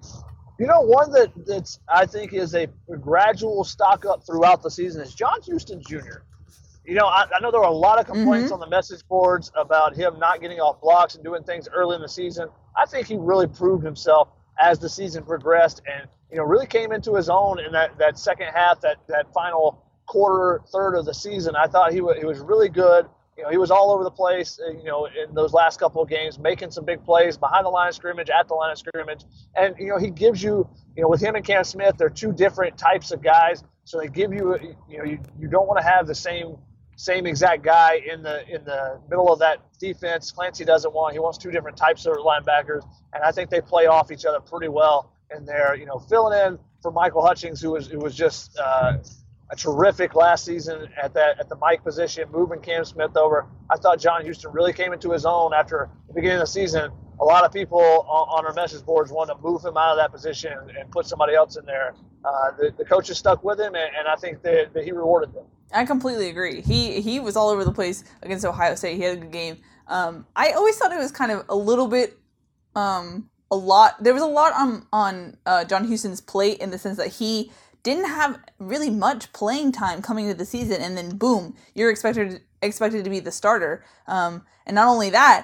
One that's I think is a gradual stock up throughout the season is John Houston Jr. I know there were a lot of complaints on the message boards about him not getting off blocks and doing things early in the season. I think he really proved himself as the season progressed and, really came into his own in that second half, that final third of the season. I thought he was really good. He was all over the place, in those last couple of games, making some big plays behind the line of scrimmage, at the line of scrimmage. And, he gives you, with him and Cam Smith, they're 2 different types of guys. So they give you, you don't want to have the same exact guy in the middle of that defense. Clancy doesn't want. He wants 2 different types of linebackers. And I think they play off each other pretty well in there. Filling in for Michael Hutchings, who was just a terrific last season at the Mike position, moving Cam Smith over. I thought John Houston really came into his own after the beginning of the season. a lot of people on our message boards wanted to move him out of that position and put somebody else in there. The coaches stuck with him, and I think that he rewarded them. I completely agree. He was all over the place against Ohio State. He had a good game. I always thought it was kind of a little bit, a lot. There was a lot on John Houston's plate in the sense that he didn't have really much playing time coming into the season, and then boom, you're expected to be the starter. And not only that,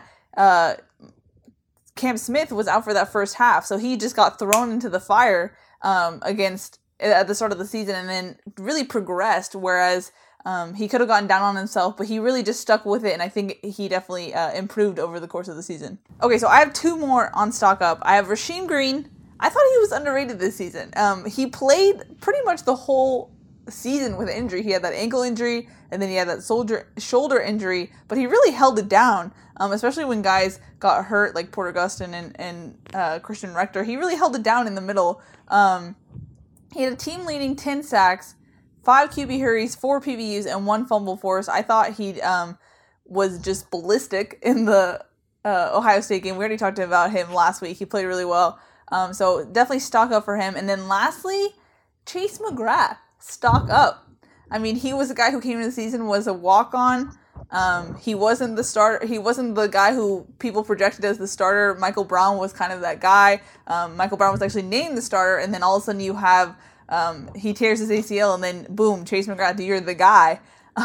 Cam Smith was out for that first half, so he just got thrown into the fire at the start of the season, and then really progressed. Whereas he could have gotten down on himself, but he really just stuck with it, and I think he definitely improved over the course of the season. Okay, so I have two more on Stock Up. I have Rasheem Green. I thought he was underrated this season. He played pretty much the whole season with injury. He had that ankle injury, and then he had that shoulder injury, but he really held it down, especially when guys got hurt, like Porter Gustin and Christian Rector. He really held it down in the middle. He had a team-leading 10 sacks, 5 QB hurries, 4 PBUs, and 1 fumble force. I thought he was just ballistic in the Ohio State game. We already talked about him last week. He played really well. So definitely stock up for him. And then lastly, Chase McGrath, stock up. I mean, he was a guy who came into the season, was a walk-on. He wasn't the starter. He wasn't the guy who people projected as the starter. Michael Brown was kind of that guy. Michael Brown was actually named the starter, and then all of a sudden you have he tears his ACL, and then boom, Chase McGrath, you're the guy.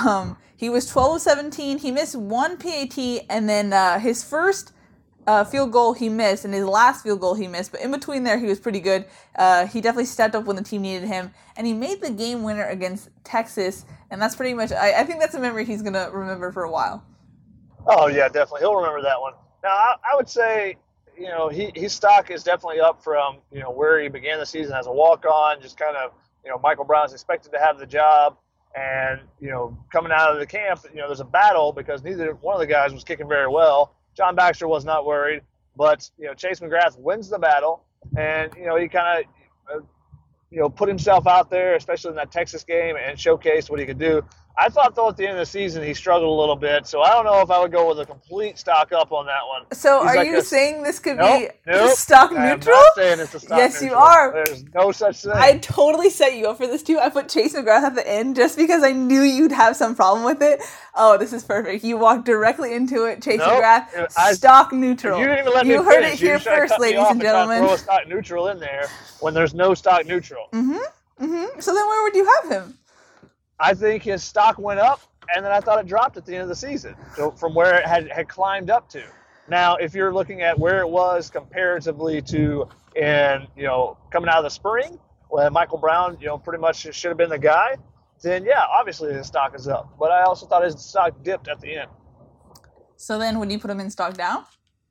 He was 12 of 17. He missed 1 PAT, and then his first field goal he missed, and his last field goal he missed. But in between there, he was pretty good. He definitely stepped up when the team needed him, and he made the game winner against Texas. And that's pretty much, I think that's a memory he's going to remember for a while. Oh, yeah, definitely. He'll remember that one. Now, I would say, his stock is definitely up from, where he began the season as a walk-on, just kind of, Michael Brown's expected to have the job. And, coming out of the camp, there's a battle because neither one of the guys was kicking very well. John Baxter was not worried, but, Chase McGrath wins the battle. And, he kind of, put himself out there, especially in that Texas game, and showcased what he could do. I thought, though, at the end of the season, he struggled a little bit, so I don't know if I would go with a complete stock up on that one. So are you saying this could be stock neutral? I'm not saying it's a stock yes, neutral. You are. There's no such thing. I totally set you up for this, too. I put Chase McGrath at the end just because I knew you'd have some problem with it. Oh, this is perfect. You walked directly into it. Chase McGrath, stock neutral. You didn't even let me finish. You heard it here first, ladies and gentlemen. Throw a stock neutral in there when there's no stock neutral. So then where would you have him? I think his stock went up, and then I thought it dropped at the end of the season, so from where it had climbed up to. Now, if you're looking at where it was comparatively to coming out of the spring, when Michael Brown, pretty much should have been the guy, then yeah, obviously his stock is up. But I also thought his stock dipped at the end. So then would you put him in stock down?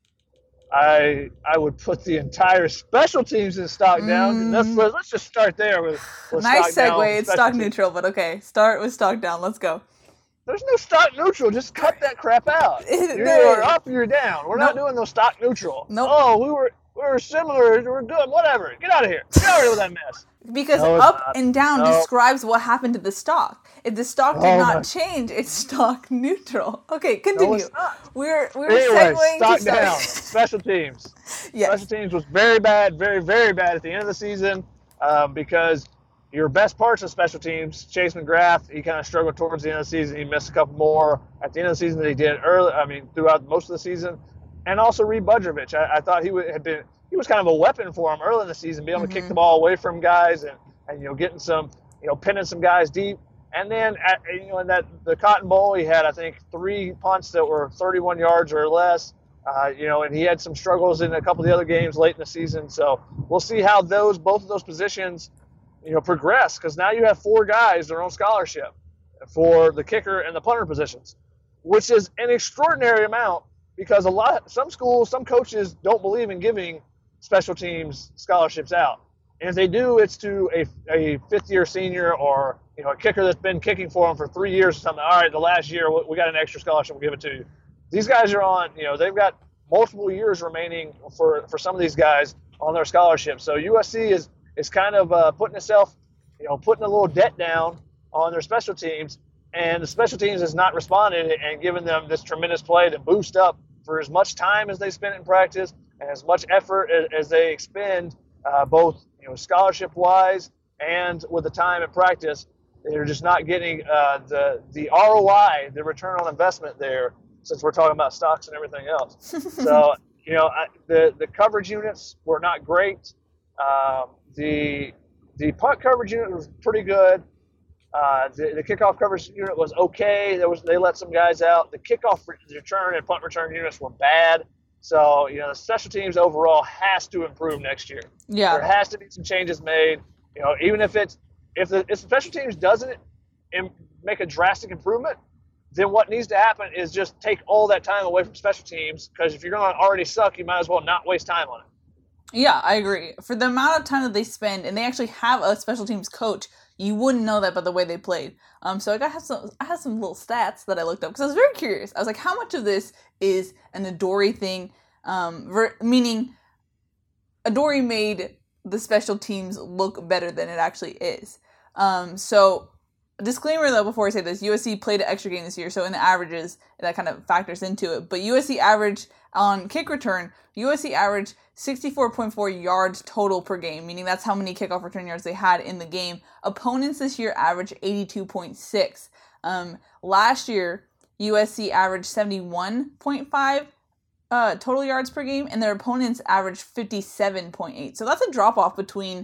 I would put the entire special teams in stock down. Let's just start there with nice stock segue. down, it's stock neutral, but okay. Start with stock down. Let's go. There's no stock neutral. Just cut that crap out. You're up, you're down. We're not doing no stock neutral. Nope. Oh, we were similar. We're good. Whatever. Get out of here. Get out of here with that mess. Because up and down describes what happened to the stock. If the stock did not change, it's stock neutral. Okay, continue. No, it's not. We're anyway, segueing stock to down. Special teams. Yes. Special teams was very bad, very, very bad at the end of the season because your best parts of special teams, Chase McGrath, he kind of struggled towards the end of the season. He missed a couple more at the end of the season than he did throughout most of the season. And also Reed Budrovich. I thought he was kind of a weapon for him early in the season, being able to kick the ball away from guys and getting some, pinning some guys deep. And then, in the Cotton Bowl, he had, I think, 3 punts that were 31 yards or less. And he had some struggles in a couple of the other games late in the season. So we'll see how both of those positions, progress, because now you have 4 guys that are on scholarship for the kicker and the punter positions, which is an extraordinary amount because some schools, some coaches don't believe in giving special teams scholarships out. And if they do, it's to a fifth-year senior or a kicker that's been kicking for them for 3 years or something. All right, the last year we got an extra scholarship, we'll give it to you. These guys are on, they've got multiple years remaining for some of these guys on their scholarship. So USC is kind of putting itself, putting a little debt down on their special teams, and the special teams has not responded and given them this tremendous play to boost up for as much time as they spent in practice, and as much effort as they expend, both scholarship wise and with the time and practice, they're just not getting the ROI, the return on investment there. Since we're talking about stocks and everything else, so the coverage units were not great. The punt coverage unit was pretty good. The kickoff coverage unit was okay. They let some guys out. The kickoff return and punt return units were bad. So the special teams overall has to improve next year. Yeah, there has to be some changes made. Even if the special teams doesn't make a drastic improvement, then what needs to happen is just take all that time away from special teams, because if you're going to already suck, you might as well not waste time on it. Yeah, I agree. For the amount of time that they spend, and they actually have a special teams coach, you wouldn't know that by the way they played. So I had some little stats that I looked up because I was very curious. I was like, how much of this is an Adoree thing? Meaning Adoree made the special teams look better than it actually is. So disclaimer though, before I say this, USC played an extra game this year, so in the averages, that kind of factors into it. But USC averaged, on kick return, USC averaged 64.4 yards total per game, meaning that's how many kickoff return yards they had in the game. Opponents this year averaged 82.6. Last year, USC averaged 71.5 total yards per game, and their opponents averaged 57.8. So that's a drop-off between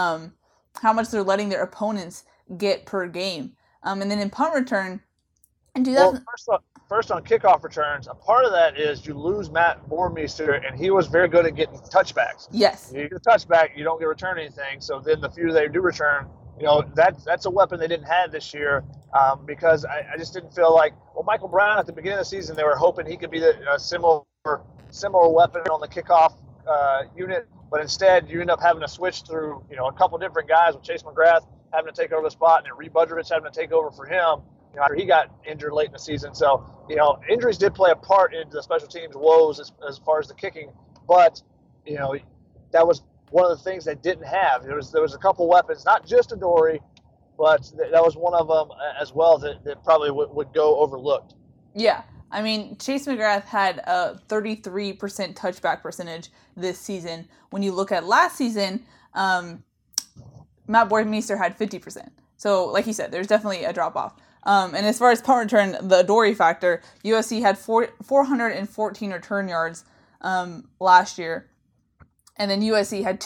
how much they're letting their opponents get per game. And then in punt return, in 2000... First on kickoff returns, a part of that is you lose Matt Boermeester, and he was very good at getting touchbacks. Yes. You get a touchback, you don't get return anything. So then the few they do return, that's a weapon they didn't have this year, because I just didn't feel like, Michael Brown at the beginning of the season, they were hoping he could be a similar weapon on the kickoff unit, but instead you end up having to switch through a couple different guys, with Chase McGrath having to take over the spot and Reed Budrovich having to take over for him after he got injured late in the season. So injuries did play a part into the special teams' woes as far as the kicking, but that was one of the things they didn't have. There was a couple weapons, not just Adoree, but that was one of them as well that probably would go overlooked. Yeah. I mean, Chase McGrath had a 33% touchback percentage this season. When you look at last season, Matt Boermeester had 50%. So, like you said, there's definitely a drop-off. And as far as punt return, the Adoree factor, USC had 414 return yards last year. And then USC had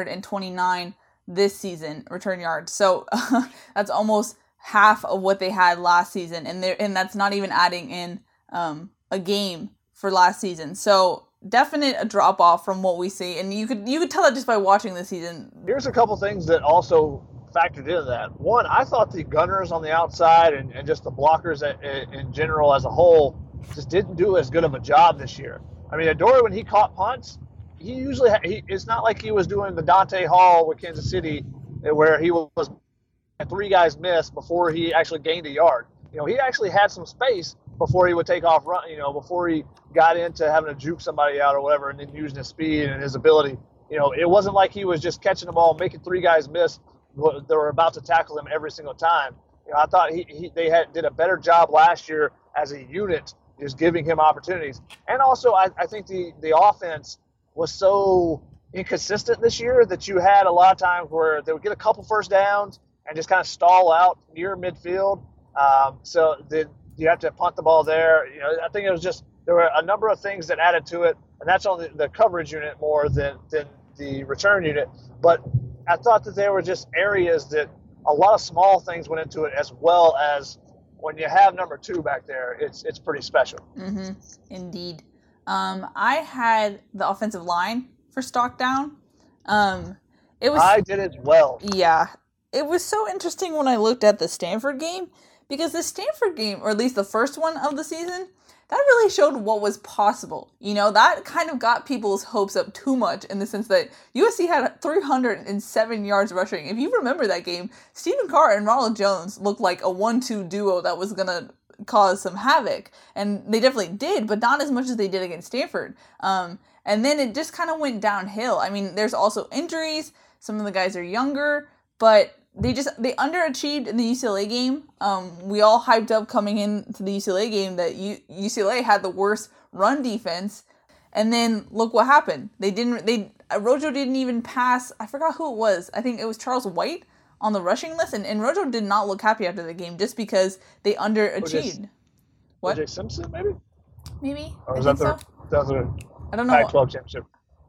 229 this season return yards. So that's almost half of what they had last season. And that's not even adding in a game for last season. So definite a drop off from what we see. And you could tell that just by watching this season. Here's a couple things that also factored into that. One, I thought the gunners on the outside and just the blockers in general as a whole just didn't do as good of a job this year. I mean, Adoree, when he caught punts, he usually it's not like he was doing the Dante Hall with Kansas City where he was three guys miss before he actually gained a yard. He actually had some space before he would take off run, before he got into having to juke somebody out or whatever, and then using his speed and his ability. It wasn't like he was just catching the ball, making three guys miss that were about to tackle him every single time. I thought they did a better job last year as a unit, just giving him opportunities. And also, I think the offense was so inconsistent this year that you had a lot of times where they would get a couple first downs and just kind of stall out near midfield. So you have to punt the ball there. I think it was just there were a number of things that added to it, and that's on the coverage unit more than the return unit. But I thought that there were just areas that a lot of small things went into it, as well as when you have number two back there, it's pretty special. Mm-hmm. Indeed. I had the offensive line for stock down. I did as well. Yeah. It was so interesting when I looked at the Stanford game, because the Stanford game, or at least the first one of the season, that really showed what was possible. That kind of got people's hopes up too much, in the sense that USC had 307 yards rushing. If you remember that game, Stephen Carr and Ronald Jones looked like a 1-2 duo that was going to cause some havoc. And they definitely did, but not as much as they did against Stanford. And then it just kind of went downhill. I mean, there's also injuries. Some of the guys are younger, but they underachieved in the UCLA game. We all hyped up coming into the UCLA game that UCLA had the worst run defense, And then look what happened. Rojo didn't even pass. I forgot who it was. I think it was Charles White on the rushing list. And Rojo did not look happy after the game just because they underachieved. What? O.J. Simpson, maybe? Maybe. Or was that the I don't know. Pac-12 championship?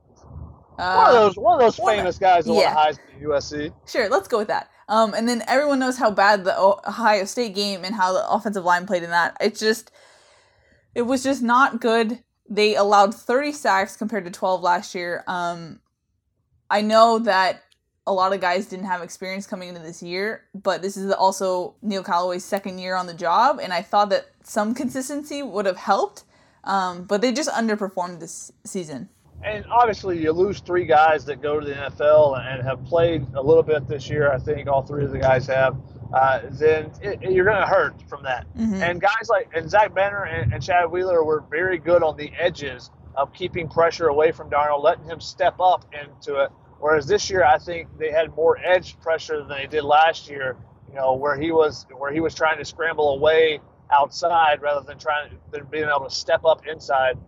One of those famous guys that won a Heisman at USC. Sure, let's go with that. And then everyone knows how bad the Ohio State game and how the offensive line played in that. It was just not good. They allowed 30 sacks compared to 12 last year. I know that a lot of guys didn't have experience coming into this year, but this is also Neil Callaway's second year on the job, and I thought that some consistency would have helped, but they just underperformed this season. And obviously, you lose 3 guys that go to the NFL and have played a little bit this year. I think all 3 of the guys have. Then you're going to hurt from that. Mm-hmm. And guys like Zach Banner and Chad Wheeler were very good on the edges of keeping pressure away from Darnold, letting him step up into it. Whereas this year, I think they had more edge pressure than they did last year. Where he was trying to scramble away outside rather than being able to step up inside.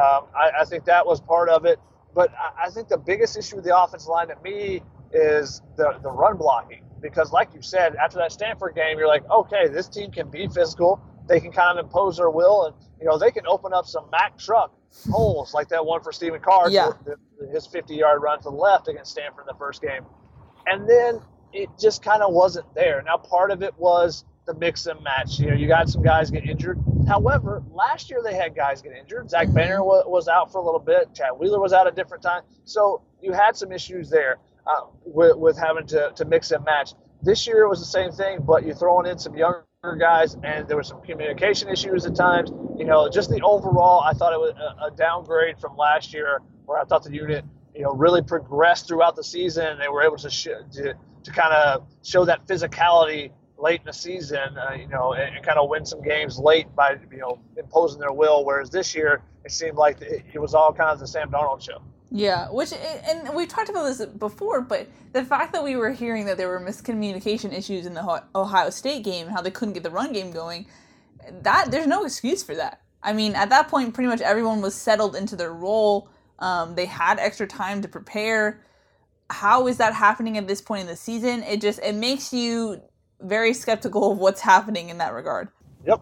I think that was part of it. But I think the biggest issue with the offensive line to me is the run blocking. Because like you said, after that Stanford game, you're like, okay, this team can be physical. They can kind of impose their will. And, they can open up some Mack truck holes like that one for Stephen Carr. Yeah. His 50-yard run to the left against Stanford in the first game. And then it just kind of wasn't there. Now, part of it was the mix and match. You got some guys get injured. However, last year they had guys get injured. Zach Banner was out for a little bit. Chad Wheeler was out at different times. So you had some issues there with having to mix and match. This year it was the same thing, but you're throwing in some younger guys, and there were some communication issues at times. Just the overall, I thought it was a downgrade from last year, where I thought the unit, really progressed throughout the season. They were able to kind of show that physicality late in the season, and kind of win some games late by, imposing their will. Whereas this year, it seemed like it was all kind of the Sam Darnold show. Yeah, and we've talked about this before, but the fact that we were hearing that there were miscommunication issues in the Ohio State game, how they couldn't get the run game going, there's no excuse for that. I mean, at that point, pretty much everyone was settled into their role. They had extra time to prepare. How is that happening at this point in the season? It makes you very skeptical of what's happening in that regard. Yep.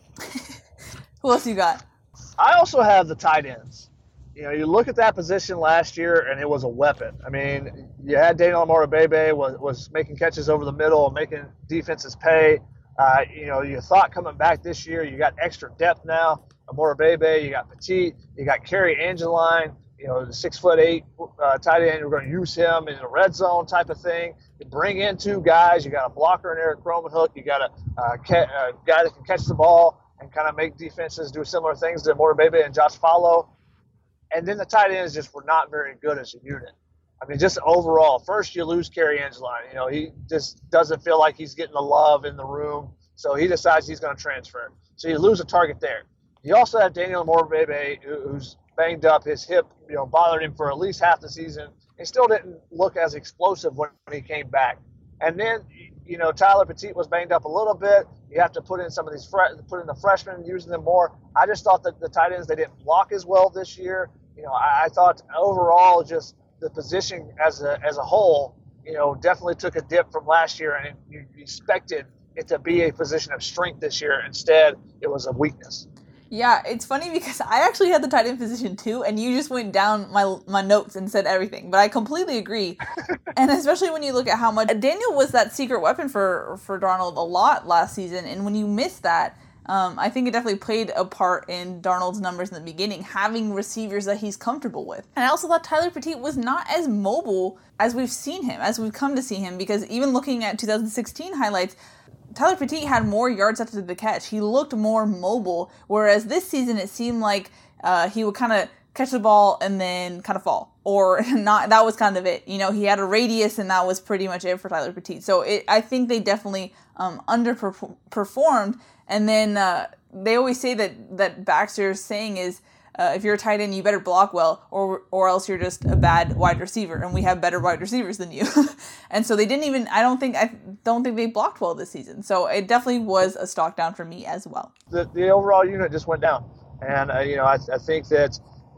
Who else you got? I also have the tight ends. You look at that position last year, and it was a weapon. I mean, you had Daniel Amarabebe was making catches over the middle and making defenses pay. You thought coming back this year, you got extra depth now. Amarabebe, you got Petit, you got Kerry Angeline, the 6'8" tight end. We're going to use him in the red zone type of thing. You bring in 2 guys. You got a blocker in Eric Cromanhook. You got a guy that can catch the ball and kind of make defenses do similar things to Amarabebe and Josh Fallow. And then the tight ends just were not very good as a unit. I mean, just overall, first you lose Kerry Angeline. He just doesn't feel like he's getting the love in the room, so he decides he's going to transfer. So you lose a target there. You also have Daniel Amarabebe, who's banged up. His hip, bothered him for at least half the season. He still didn't look as explosive when he came back. And then, Tyler Petit was banged up a little bit. You have to put in some of these put in the freshmen, using them more. I just thought that the tight ends, they didn't block as well this year. I thought overall just the position as a whole, definitely took a dip from last year, and you expected it to be a position of strength this year. Instead, it was a weakness. Yeah, it's funny because I actually had the tight end position too, and you just went down my notes and said everything. But I completely agree. And especially when you look at how much Daniel was that secret weapon for Darnold a lot last season, and when you miss that, I think it definitely played a part in Darnold's numbers in the beginning, having receivers that he's comfortable with. And I also thought Tyler Petit was not as mobile as we've seen him, as we've come to see him, because even looking at 2016 highlights, Tyler Petit had more yards after the catch. He looked more mobile, whereas this season it seemed like he would kind of catch the ball and then kind of fall. Or not. That was kind of it. He had a radius, and that was pretty much it for Tyler Petit. So I think they definitely underperformed. And then they always say that Baxter's saying is, if you're a tight end, you better block well, or else you're just a bad wide receiver, and we have better wide receivers than you. And so they didn't even. I don't think they blocked well this season. So it definitely was a stock down for me as well. The overall unit just went down, and I think that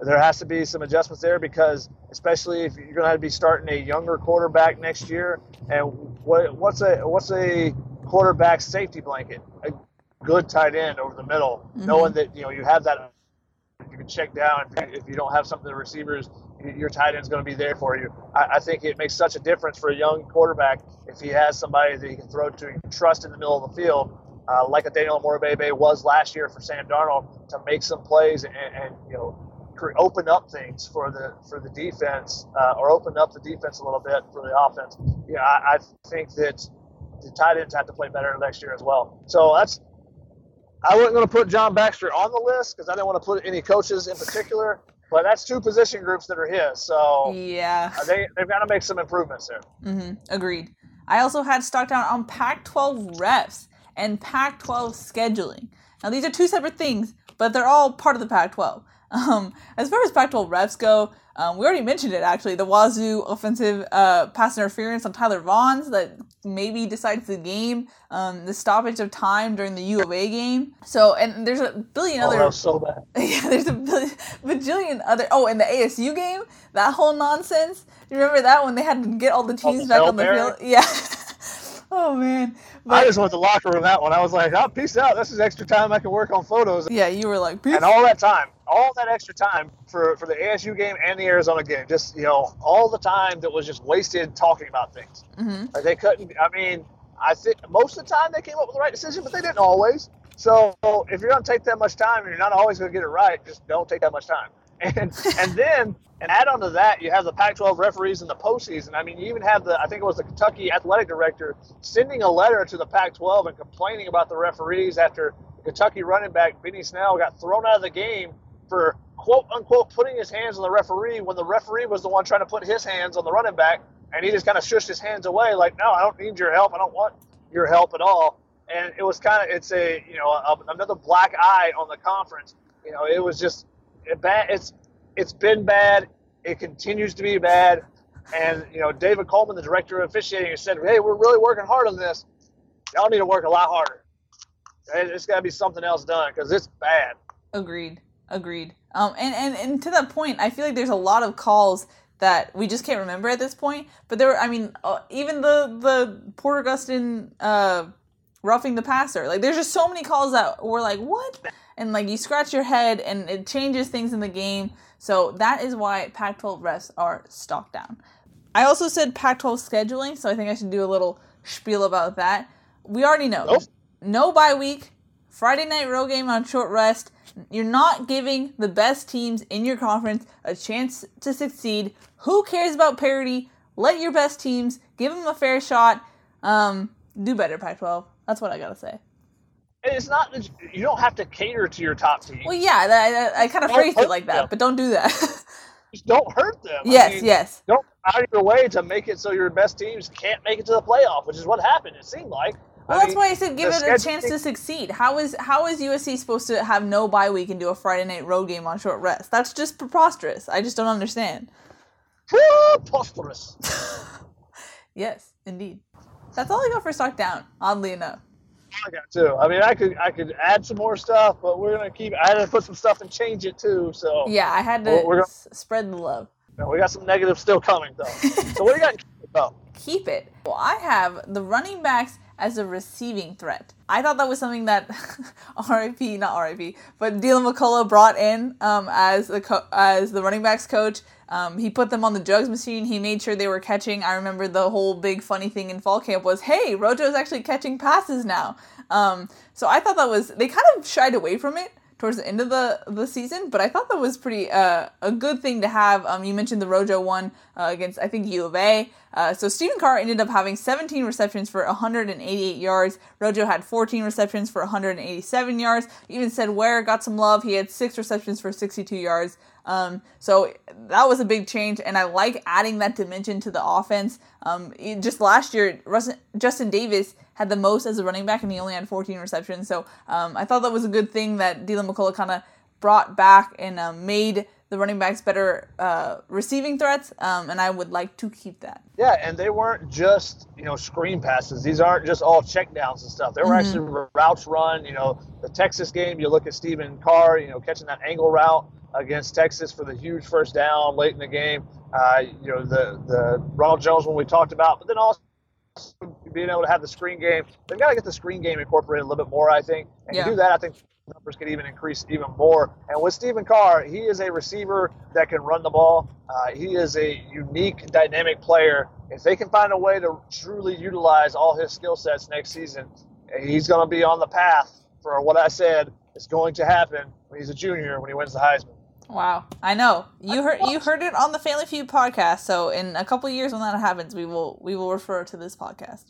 there has to be some adjustments there because especially if you're going to have to be starting a younger quarterback next year. And what's a quarterback safety blanket? A good tight end over the middle, knowing that you have that. You can check down if you don't have some of the receivers. Your tight end's going to be there for you. I think it makes such a difference for a young quarterback if he has somebody that he can throw to, trust in the middle of the field, like a Daniel Moribebe was last year for Sam Darnold, to make some plays and open up things for the defense, or open up the defense a little bit for the offense. I think that the tight ends have to play better next year as well. So I wasn't going to put John Baxter on the list because I didn't want to put any coaches in particular. But that's two position groups that are his, so yeah, they've got to make some improvements there. Agreed. I also had stock down on Pac-12 refs and Pac-12 scheduling. Now, these are two separate things, but they're all part of the Pac-12. As far as Pac-12 refs go, we already mentioned it, actually. The Wazoo offensive pass interference on Tyler Vaughns that maybe decides the game. The stoppage of time during the U of A game. So, and there's a billion other... that was so bad. Yeah, there's a bajillion other... Oh, and the ASU game? That whole nonsense? You remember that when they had to get all the teams back on the field? Yeah. Oh, man. But, I just went to the locker room that one. I was like, peace out. This is extra time I can work on photos. Yeah, you were like, peace. And all that extra time for the ASU game and the Arizona game, just, all the time that was just wasted talking about things. Like they couldn't, I think most of the time they came up with the right decision, but they didn't always. So if you're going to take that much time and you're not always going to get it right, just don't take that much time. And then add on to that, you have the Pac-12 referees in the postseason. You even have I think it was the Kentucky athletic director sending a letter to the Pac-12 and complaining about the referees after Kentucky running back Benny Snell got thrown out of the game for quote unquote putting his hands on the referee when the referee was the one trying to put his hands on the running back, and he just kind of shushed his hands away like, no, I don't need your help. I don't want your help at all. And it was it's another black eye on the conference. It was just bad. It's been bad. It continues to be bad. And, David Coleman, the director of officiating, said, hey, we're really working hard on this. Y'all need to work a lot harder. It's got to be something else done because it's bad. Agreed. And to that point, I feel like there's a lot of calls that we just can't remember at this point. But there were, even the Porter Gustin roughing the passer. Like, there's just so many calls that were like, what? And, you scratch your head, and it changes things in the game. So that is why Pac-12 refs are stocked down. I also said Pac-12 scheduling, so I think I should do a little spiel about that. We already know. Nope. No bye week, Friday night road game on short rest. You're not giving the best teams in your conference a chance to succeed. Who cares about parity? Let your best teams, give them a fair shot. Do better, Pac-12. That's what I gotta say. It's not that you don't have to cater to your top team. Well, yeah, I kind of phrased it like that, but don't do that. Just don't hurt them. Yes. Don't out of your way to make it so your best teams can't make it to the playoff, which is what happened. It seemed like. Well, that's why I said give it a chance to succeed. How is USC supposed to have no bye week and do a Friday night road game on short rest? That's just preposterous. I just don't understand. Preposterous. Yes, indeed. That's all I got for stock down, oddly enough. I got too. I could add some more stuff, but we're gonna keep. I had to put some stuff and change it too. So yeah, I had to spread the love. No, we got some negatives still coming though. So what do you got? Keep it. Well, I have the running backs as a receiving threat. I thought that was something that not RIP, but Dylan McCullough brought in as the running backs coach. He put them on the jugs machine. He made sure they were catching. I remember the whole big funny thing in fall camp was, hey, Rojo's actually catching passes now. So I thought they kind of shied away from it towards the end of the season, but I thought that was pretty a good thing to have. You mentioned the Rojo one against, I think, U of A. So Stephen Carr ended up having 17 receptions for 188 yards. Rojo had 14 receptions for 187 yards. Even said Ware got some love. He had 6 receptions for 62 yards. So that was a big change, and I like adding that dimension to the offense. Just last year, Justin Davis had the most as a running back, and he only had 14 receptions. So I thought that was a good thing that Dylan McCullough kind of brought back and made the running backs better receiving threats, and I would like to keep that. Yeah, and they weren't just, screen passes. These aren't just all checkdowns and stuff. They were actually routes run. The Texas game, you look at Stephen Carr, catching that angle route against Texas for the huge first down late in the game. The Ronald Jones one we talked about, but then also being able to have the screen game. They've got to get the screen game incorporated a little bit more, I think. And to do that, I think the numbers could even increase even more. And with Stephen Carr, he is a receiver that can run the ball. He is a unique, dynamic player. If they can find a way to truly utilize all his skill sets next season, he's going to be on the path for what I said is going to happen when he's a junior, when he wins the Heisman. Wow, I know you heard it on the Family Feud podcast. So in a couple of years, when that happens, we will refer to this podcast.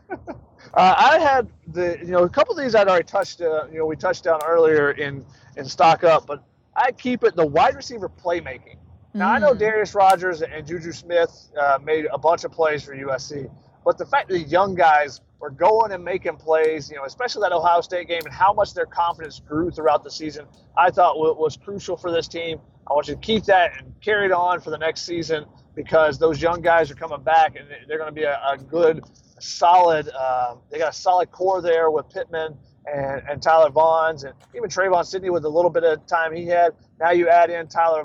I had a couple of these I'd already touched. We touched on earlier in Stock Up, but I keep it the wide receiver playmaking. Now I know Darius Rogers and Juju Smith made a bunch of plays for USC, but the fact that the young guys were going and making plays, especially that Ohio State game, and how much their confidence grew throughout the season, I thought was crucial for this team. I want you to keep that and carry it on for the next season because those young guys are coming back and they're going to be a good, solid. They got a solid core there with Pittman and Tyler Vaughns and even Trayvon Sidney with a little bit of time he had. Now you add in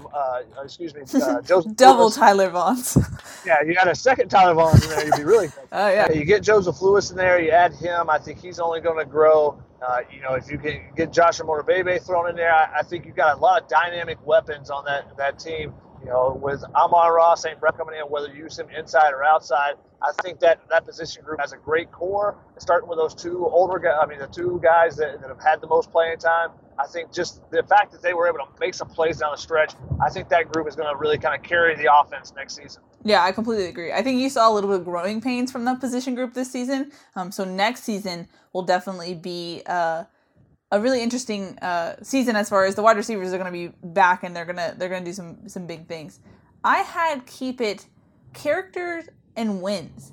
Joseph Double Lewis. Tyler Vaughns. Yeah, you got a second Tyler Vaughns in there, you'd be really good. Oh, yeah. You get Joseph Lewis in there, you add him, I think he's only going to grow. If you can get Joshua Motorbebe thrown in there, I think you've got a lot of dynamic weapons on that team. With Amon-Ra St. Brown coming in, whether you use him inside or outside, I think that position group has a great core. Starting with those two older guys, the two guys that have had the most playing time, I think just the fact that they were able to make some plays down the stretch, I think that group is going to really kind of carry the offense next season. Yeah, I completely agree. I think you saw a little bit of growing pains from that position group this season. So next season will definitely be a really interesting season as far as the wide receivers are going to be back and they're gonna do some big things. I had keep it characters and wins.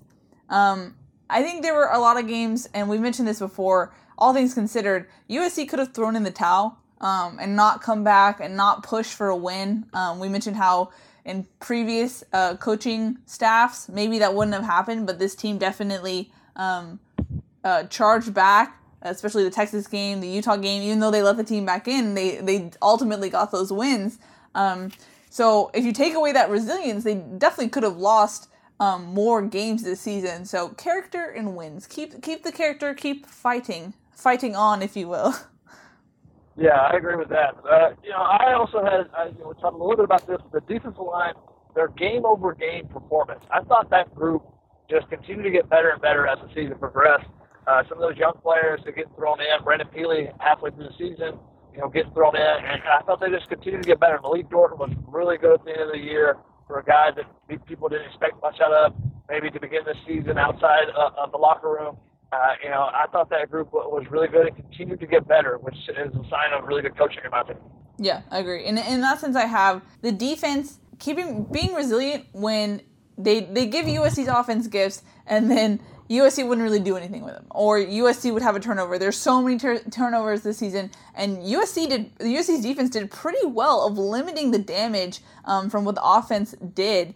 I think there were a lot of games, and we mentioned this before. All things considered, USC could have thrown in the towel and not come back and not push for a win. We mentioned how in previous coaching staffs maybe that wouldn't have happened, but this team definitely charged back. Especially the Texas game, the Utah game, even though they let the team back in, they ultimately got those wins. So if you take away that resilience, they definitely could have lost more games this season. So character and wins. Keep the character, keep fighting on, if you will. Yeah, I agree with that. I also had, we talked a little bit about this, the defensive line, their game-over-game performance. I thought that group just continued to get better and better as the season progressed. Some of those young players that get thrown in, Brandon Peely halfway through the season, getting thrown in, and I thought they just continued to get better. Malik Jordan was really good at the end of the year for a guy that people didn't expect much out of, maybe to begin the season outside of the locker room. I thought that group was really good and continued to get better, which is a sign of really good coaching in my opinion. Yeah, I agree. And in that sense, I have the defense being resilient when they give USC's offense gifts, and then USC wouldn't really do anything with them, or USC would have a turnover. There's so many turnovers this season, and USC's defense did pretty well of limiting the damage from what the offense did.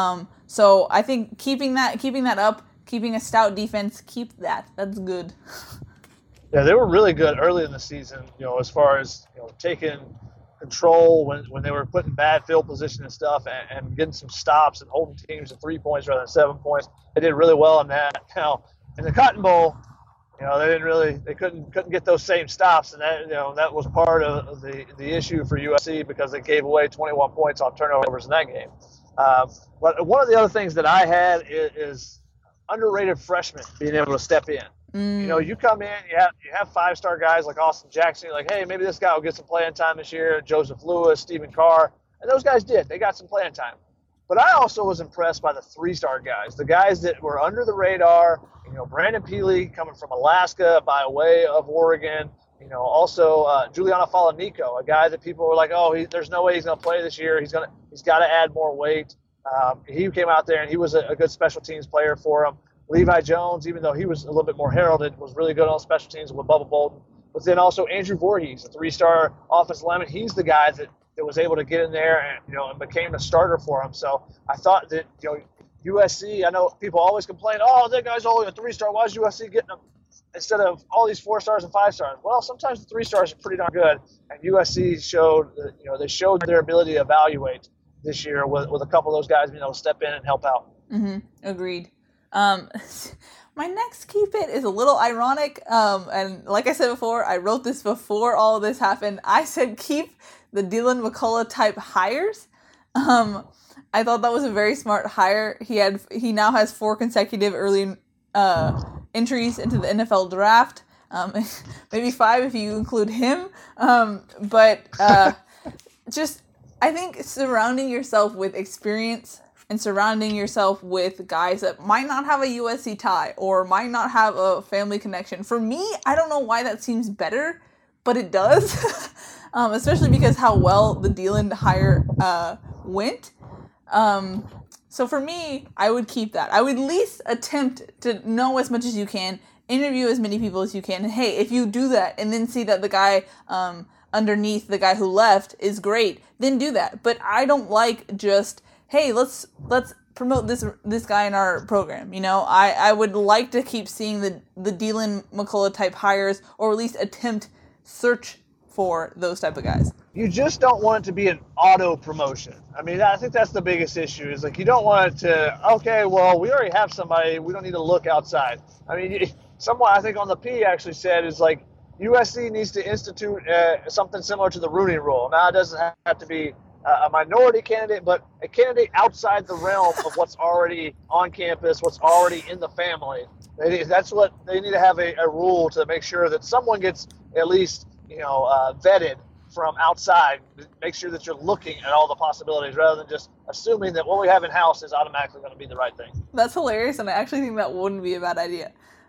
So I think keeping that up, keeping a stout defense, keep that. That's good. Yeah, they were really good early in the season, as far as taking control when they were put in bad field position and stuff and getting some stops and holding teams to 3 points rather than 7 points. They did really well in that. Now, in the Cotton Bowl, they couldn't get those same stops, and that was part of the issue for USC because they gave away 21 points on turnovers in that game. But one of the other things that I had is underrated freshmen being able to step in. You come in, you have 5-star guys like Austin Jackson. You're like, hey, maybe this guy will get some playing time this year. Joseph Lewis, Stephen Carr, and those guys did. They got some playing time. But I also was impressed by the 3-star guys, the guys that were under the radar. Brandon Peely coming from Alaska by way of Oregon. Also Juliana Falanico, a guy that people were like, there's no way he's going to play this year. He's got to add more weight. He came out there and he was a good special teams player for him. Levi Jones, even though he was a little bit more heralded, was really good on special teams with Bubba Bolden. But then also Andrew Voorhees, a 3-star offensive lineman. He's the guy that was able to get in there and became a starter for him. So I thought that USC. I know people always complain, that guy's only a 3-star. Why is USC getting him? instead of all these 4 stars and 5 stars? Well, sometimes the 3 stars are pretty darn good, and USC showed, they showed their ability to evaluate this year with a couple of those guys being able to step in and help out. Agreed. My next keep it is a little ironic, and like I said before, I wrote this before all of this happened. I said keep the Dylan McCullough type hires. I thought that was a very smart hire. He now has 4 consecutive early entries into the NFL draft. Maybe 5 if you include him. Just I think surrounding yourself with experience and surrounding yourself with guys that might not have a USC tie or might not have a family connection. For me, I don't know why that seems better, but it does. Especially because how well the Dylan hire went. So for me, I would keep that. I would at least attempt to know as much as you can, interview as many people as you can. And hey, if you do that and then see that the guy underneath the guy who left is great, then do that. But I don't like just, hey, let's promote this guy in our program. I would like to keep seeing the Dylan McCullough type hires, or at least search for those type of guys. You just don't want it to be an auto promotion. I mean, I think that's the biggest issue, is like you don't want it to, okay, well, we already have somebody, we don't need to look outside. I mean, someone I think on the P actually said is like USC needs to institute something similar to the Rooney Rule. Now, it doesn't have to be a minority candidate, but a candidate outside the realm of what's already on campus, what's already in the family. That's what they need to have a rule to make sure that someone gets at least vetted from outside. Make sure that you're looking at all the possibilities rather than just assuming that what we have in house is automatically going to be the right thing. That's hilarious, and I actually think that wouldn't be a bad idea.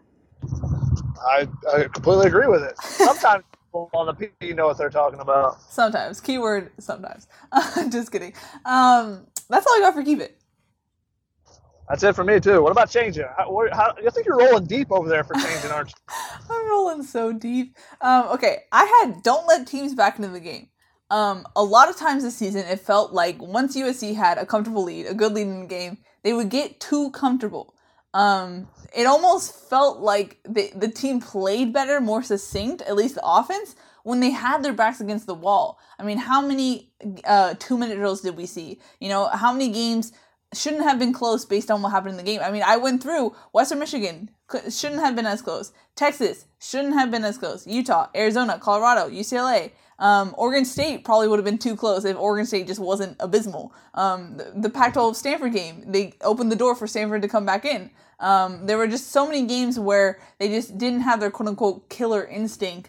I completely agree with it. Sometimes people on the P know what they're talking about. Sometimes. Keyword sometimes. Just kidding. That's all I got for Keep It. That's it for me, too. What about changing? I think you're rolling deep over there for changing, aren't you? I'm rolling so deep. Okay, I had don't let teams back into the game. A lot of times this season, it felt like once USC had a comfortable lead, a good lead in the game, they would get too comfortable. It almost felt like the team played better, more succinct, at least the offense, when they had their backs against the wall. I mean, how many 2-minute drills did we see? How many games shouldn't have been close based on what happened in the game? I mean, I went through Western Michigan, shouldn't have been as close. Texas, shouldn't have been as close. Utah, Arizona, Colorado, UCLA. Oregon State probably would have been too close if Oregon State just wasn't abysmal. The Pac-12 Stanford game, they opened the door for Stanford to come back in. There were just so many games where they just didn't have their quote-unquote killer instinct,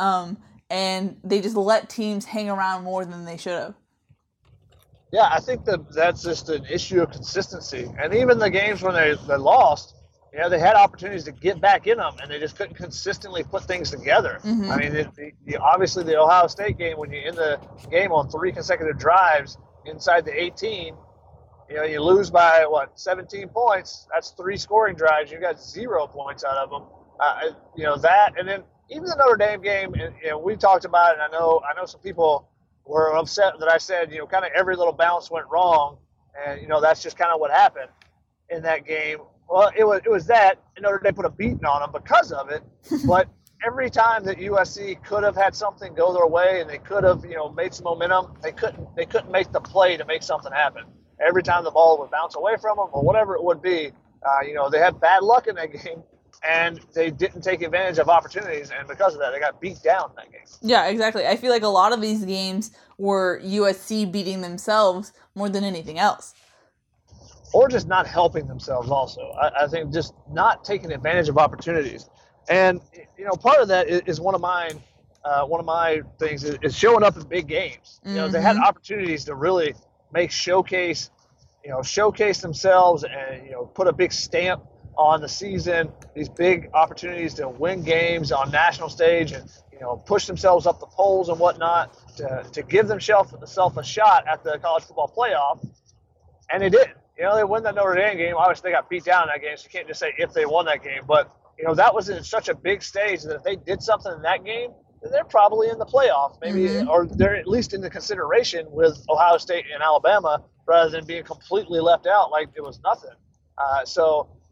and they just let teams hang around more than they should have. Yeah, I think that's just an issue of consistency. And even the games when they lost, they had opportunities to get back in them, and they just couldn't consistently put things together. Mm-hmm. I mean, obviously the Ohio State game, when you end the game on 3 consecutive drives inside the 18, you lose by, 17 points. That's 3 scoring drives. You got 0 points out of them. That, and then even the Notre Dame game, and we talked about it, and I know some people were upset that I said, kind of every little bounce went wrong, and, that's just kind of what happened in that game. Well, it was that, and Notre Dame put a beating on them because of it, but every time that USC could have had something go their way and they could have, made some momentum, they couldn't make the play to make something happen. Every time the ball would bounce away from them or whatever it would be, they had bad luck in that game, and they didn't take advantage of opportunities, and because of that, they got beat down in that game. Yeah, exactly. I feel like a lot of these games were USC beating themselves more than anything else. Or just not helping themselves also. I think just not taking advantage of opportunities. And, part of that is one of my things is showing up in big games. Mm-hmm. They had opportunities to really showcase themselves and, put a big stamp on the season, these big opportunities to win games on national stage and, push themselves up the polls and whatnot to give themselves a shot at the college football playoff. And they did. They win that Notre Dame game. Obviously, they got beat down in that game, so you can't just say if they won that game. But, that was in such a big stage that if they did something in that game, then they're probably in the playoff, maybe, mm-hmm. or they're at least in the consideration with Ohio State and Alabama rather than being completely left out like it was nothing. So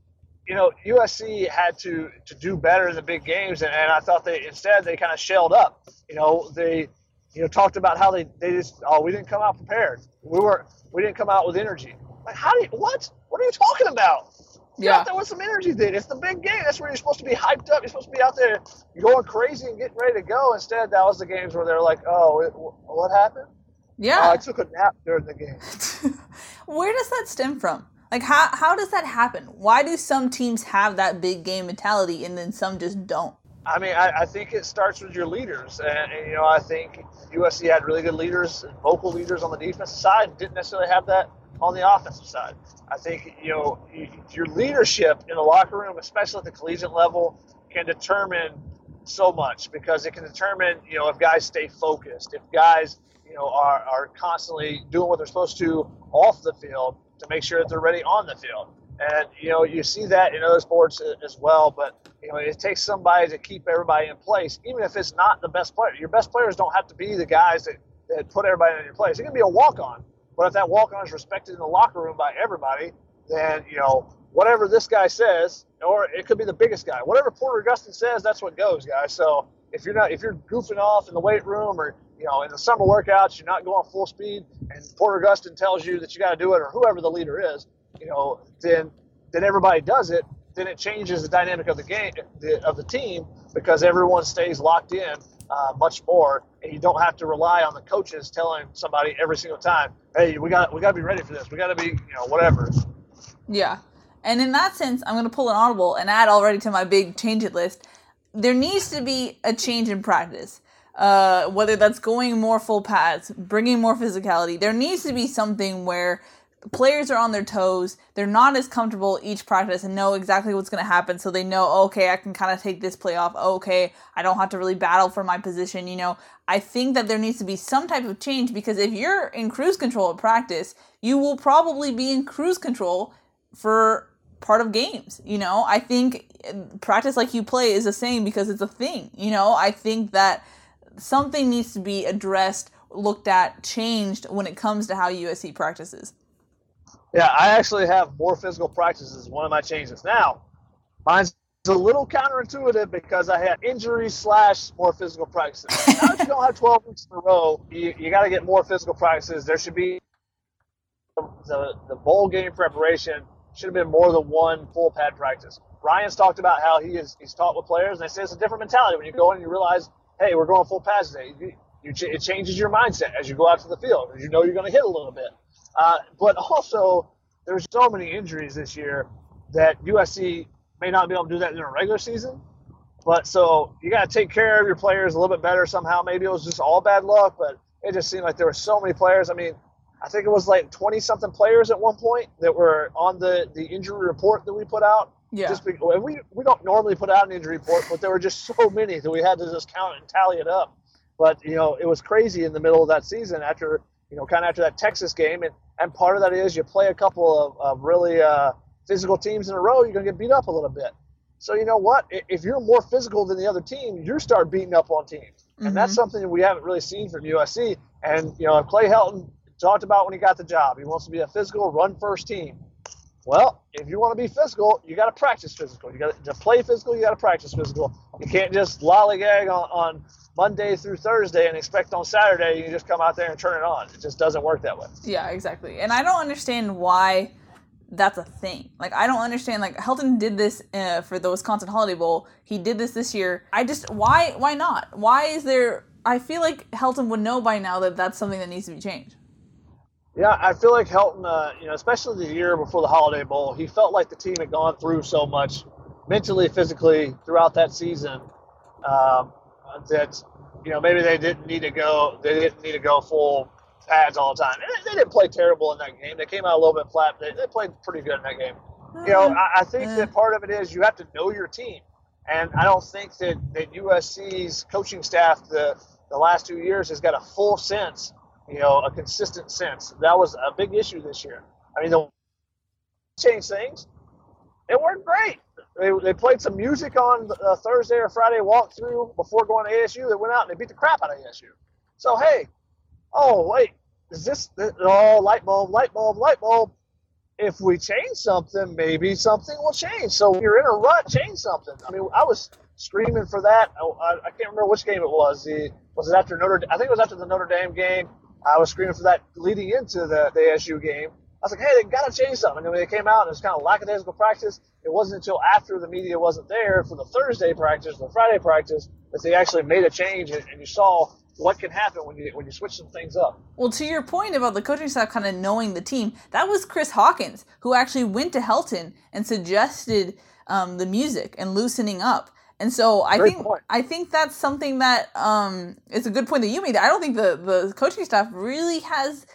USC had to do better in the big games, and I thought they kind of shelled up. They talked about how they just we didn't come out prepared. We didn't come out with energy. Like what are you talking about? Get out there with some energy, dude. It's the big game. That's where you're supposed to be hyped up. You're supposed to be out there going crazy and getting ready to go. Instead, that was the games where they're like, oh, what happened? Yeah. I took a nap during the game. Where does that stem from? Like, how does that happen? Why do some teams have that big game mentality and then some just don't? I mean, I think it starts with your leaders. And I think USC had really good leaders, vocal leaders on the defensive side, and didn't necessarily have that on the offensive side. I think, your leadership in the locker room, especially at the collegiate level, can determine so much, because it can determine, if guys stay focused, if guys, are constantly doing what they're supposed to off the field to make sure that they're ready on the field. And, you see that in other sports as well, but, it takes somebody to keep everybody in place, even if it's not the best player. Your best players don't have to be the guys that put everybody in your place. It can be a walk-on, but if that walk-on is respected in the locker room by everybody, then, whatever this guy says, or it could be the biggest guy, whatever Porter Gustin says, that's what goes, guys. So if you're goofing off in the weight room, or, in the summer workouts, you're not going full speed, and Porter Gustin tells you that you got to do it, or whoever the leader is, then everybody does it. Then it changes the dynamic of the game, of the team, because everyone stays locked in much more, and you don't have to rely on the coaches telling somebody every single time, hey, we got to be ready for this. We got to be, whatever. Yeah. And in that sense, I'm going to pull an audible and add already to my big change it list. There needs to be a change in practice, whether that's going more full pads, bringing more physicality. There needs to be something where players are on their toes. They're not as comfortable each practice and know exactly what's going to happen. So they know, okay, I can kind of take this play off. Okay, I don't have to really battle for my position. I think that there needs to be some type of change, because if you're in cruise control at practice, you will probably be in cruise control for part of games. I think practice like you play is the same because it's a thing. I think that something needs to be addressed, looked at, changed when it comes to how USC practices. Yeah, I actually have more physical practices as one of my changes. Now, mine's a little counterintuitive because I had injuries / more physical practices. Now, if you don't have 12 weeks in a row, you got to get more physical practices. There should be the bowl game preparation should have been more than one full pad practice. Ryan's talked about how he's taught with players, and they say it's a different mentality when you go in and you realize, hey, we're going full pads today. It changes your mindset as you go out to the field, because you're going to hit a little bit. But also, there's so many injuries this year that USC may not be able to do that in a regular season. But so you got to take care of your players a little bit better somehow. Maybe it was just all bad luck, but it just seemed like there were so many players. I mean, I think it was like 20-something players at one point that were on the injury report that we put out. Yeah. We don't normally put out an injury report, but there were just so many that we had to just count and tally it up. But, it was crazy in the middle of that season after that Texas game. And part of that is you play a couple of really physical teams in a row, you're going to get beat up a little bit. So you know what? If you're more physical than the other team, you start beating up on teams. Mm-hmm. And that's something that we haven't really seen from USC. And, Clay Helton talked about when he got the job. He wants to be a physical, run-first team. Well, if you want to be physical, you got to practice physical. You got to play physical. You got to practice physical. You can't just lollygag on Monday through Thursday and expect on Saturday you can just come out there and turn it on. It just doesn't work that way. Yeah, exactly. And I don't understand why that's a thing. Like, I don't understand. Like, Helton did this for the Wisconsin Holiday Bowl. He did this year. Why not? Why is there? I feel like Helton would know by now that that's something that needs to be changed. Yeah, I feel like Helton, especially the year before the Holiday Bowl, he felt like the team had gone through so much mentally, physically throughout that season that maybe they didn't need to go full pads all the time. They didn't play terrible in that game. They came out a little bit flat. They played pretty good in that game. I think that part of it is you have to know your team, and I don't think that USC's coaching staff the last 2 years has got a full sense. A consistent sense. That was a big issue this year. I mean, they changed things. It worked great. They played some music on Thursday or Friday walkthrough before going to ASU. They went out and they beat the crap out of ASU. So, hey, oh, wait, is this, light bulb. if we change something, maybe something will change. So when you're in a rut, change something. I mean, I was screaming for that. I can't remember which game it was. Was it after I think it was after the Notre Dame game. I was screaming for that leading into the ASU game. I was like, hey, they got to change something. And when they came out, and it was kind of lackadaisical practice. It wasn't until after the media wasn't there for the Thursday practice, the Friday practice, that they actually made a change, and you saw what can happen when you switch some things up. Well, to your point about the coaching staff kind of knowing the team, that was Chris Hawkins, who actually went to Helton and suggested the music and loosening up. And so I think that's something that it's a good point that you made. I don't think the coaching staff really has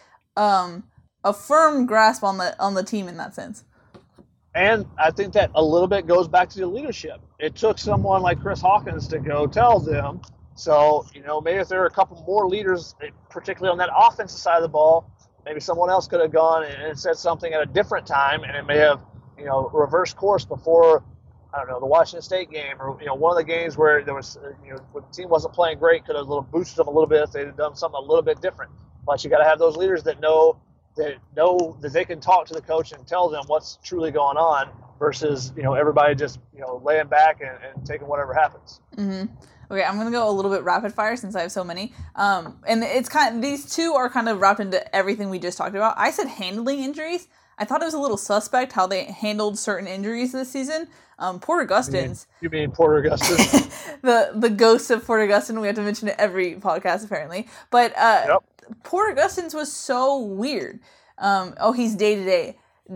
a firm grasp on the team in that sense. And I think that a little bit goes back to the leadership. It took someone like Chris Hawkins to go tell them. So, maybe if there are a couple more leaders, particularly on that offensive side of the ball, maybe someone else could have gone and said something at a different time, and it may have, reversed course before, I don't know, the Washington State game, or, one of the games where there was, when the team wasn't playing great, could have boosted them a little bit if they had done something a little bit different. But you got to have those leaders that know that they can talk to the coach and tell them what's truly going on versus, everybody just, laying back and taking whatever happens. Mm-hmm. Okay, I'm going to go a little bit rapid fire since I have so many. And it's these two are kind of wrapped into everything we just talked about. I said handling injuries. I thought it was a little suspect how they handled certain injuries this season. Porter Gustin's. You mean Porter Gustin? the ghost of Porter Gustin. We have to mention it every podcast apparently. But yep. Porter Gustin's was so weird. He's day-to-day.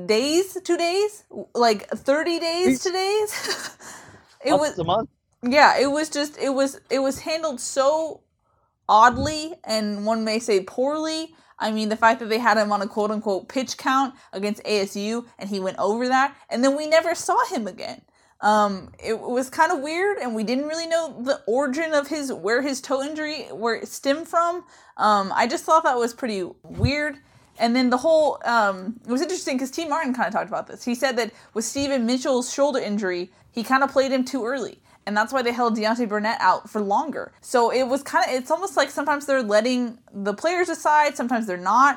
2 days? Like 30 days to days? It was a month. Yeah, it was handled so oddly, and one may say poorly. I mean, the fact that they had him on a quote-unquote pitch count against ASU, and he went over that, and then we never saw him again. It was kind of weird, and we didn't really know the origin of where his toe injury stemmed from. I just thought that was pretty weird. And then the whole, it was interesting because T. Martin kind of talked about this. He said that with Steven Mitchell's shoulder injury, he kind of played him too early. And that's why they held Deontay Burnett out for longer. So it was it's almost like sometimes they're letting the players decide, sometimes they're not.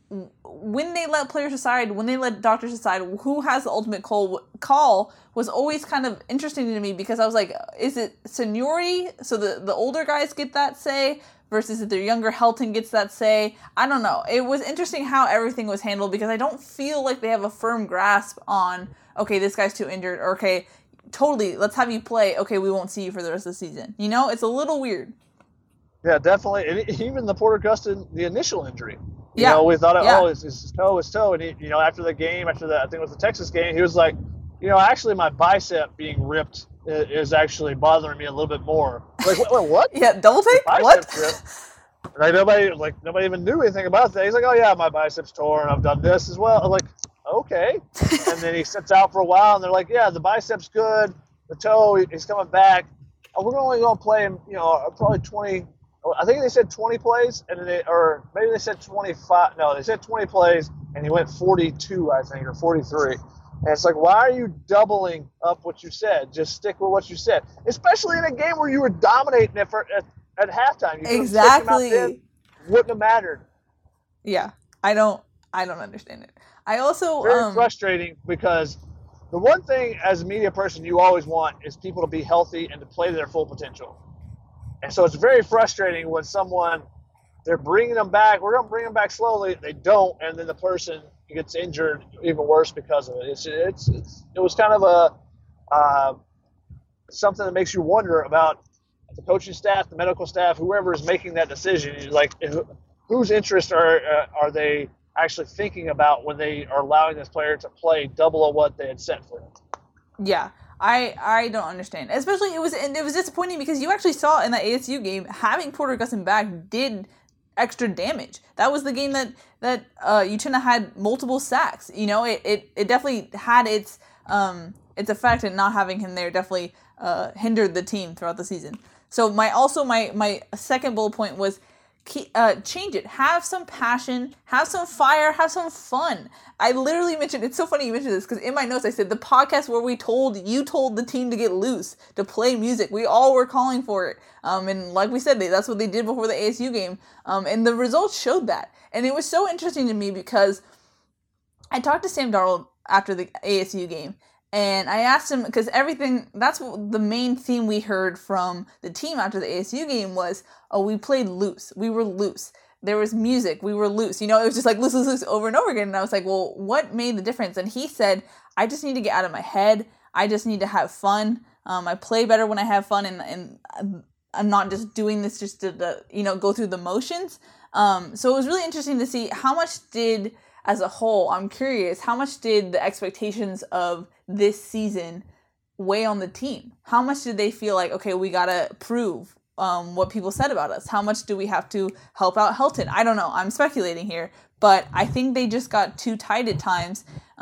When they let players decide, when they let doctors decide who has the ultimate call was always kind of interesting to me because I was like, is it seniority? So the older guys get that say versus if they're younger, Helton gets that say. I don't know. It was interesting how everything was handled because I don't feel like they have a firm grasp on, okay, this guy's too injured, or okay, totally, let's have you play. Okay, we won't see you for the rest of the season. It's a little weird. Yeah, definitely. And even the Porter Gustin, the initial injury. We thought, his toe. And he, after the game, I think it was the Texas game, he was like, actually my bicep being ripped is actually bothering me a little bit more. Like, wait, what? Yeah, double take? What? Like, nobody even knew anything about that. He's like, oh yeah, my bicep's torn. I've done this as well. I'm like, okay. And then he sits out for a while, and they're like, yeah, the bicep's good. The toe, he's coming back. We're only going to play him, probably 20. I think they said 20 plays, and or maybe they said 25. No, they said 20 plays, and he went 42, I think, or 43. And it's like, why are you doubling up what you said? Just stick with what you said, especially in a game where you were dominating it at halftime. You exactly. Then, wouldn't have mattered. Yeah, I don't understand it. I also very frustrating because the one thing as a media person you always want is people to be healthy and to play to their full potential. And so it's very frustrating when they're bringing them back. We're going to bring them back slowly. They don't, and then the person gets injured even worse because of it. It was kind of something that makes you wonder about the coaching staff, the medical staff, whoever is making that decision. Like, whose interests are they actually thinking about when they are allowing this player to play double of what they had set for him? Yeah. I don't understand. Especially it was disappointing because you actually saw in that ASU game having Porter Gustin back did extra damage. That was the game that Uchenna had multiple sacks. It definitely had its effect, and not having him there definitely hindered the team throughout the season. So my second bullet point was change it. Have some passion, have some fire, have some fun. I literally mentioned, it's so funny you mentioned this because in my notes I said the podcast where you told the team to get loose, to play music. We all were calling for it. And like we said, that's what they did before the ASU game. And the results showed that. And it was so interesting to me because I talked to Sam Darnold after the ASU game, and I asked him, because that's the main theme we heard from the team after the ASU game was, oh, we played loose. We were loose. There was music. We were loose. It was just like loose, loose, loose over and over again. And I was like, well, what made the difference? And he said, I just need to get out of my head. I just need to have fun. I play better when I have fun, and I'm not just doing this just to go through the motions. So it was really interesting to see how much as a whole, I'm curious, how much did the expectations of this season weigh on the team? How much did they feel like, okay, we got to prove what people said about us? How much do we have to help out Helton? I don't know. I'm speculating here. But I think they just got too tight at times,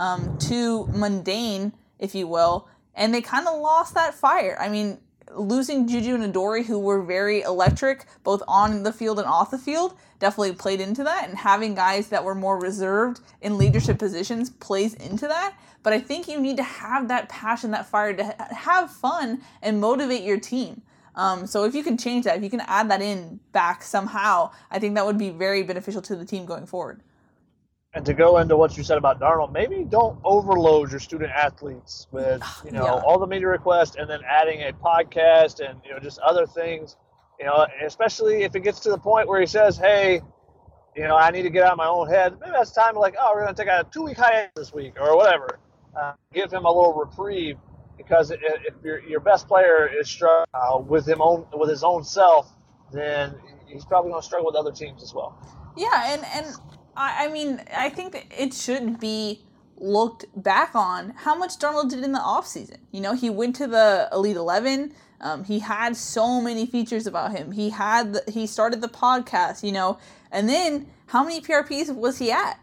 too mundane, if you will, and they kind of lost that fire. I mean, losing Juju and Adoree', who were very electric, both on the field and off the field, definitely played into that. And having guys that were more reserved in leadership positions plays into that. But I think you need to have that passion, that fire to have fun and motivate your team. So if you can change that, if you can add that in back somehow, I think that would be very beneficial to the team going forward. And to go into what you said about Darnold, maybe don't overload your student athletes with, all the media requests and then adding a podcast and, just other things, especially if it gets to the point where he says, hey, I need to get out of my own head. Maybe that's time to we're going to take a 2-week hiatus this week or whatever. Give him a little reprieve, because if your best player is struggling with his own self, then he's probably going to struggle with other teams as well. Yeah, and I mean, I think that it should be looked back on how much Darnold did in the offseason. He went to the Elite 11. He had so many features about him. He started the podcast, and then how many PRPs was he at?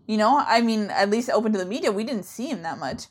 I mean, at least open to the media, we didn't see him that much.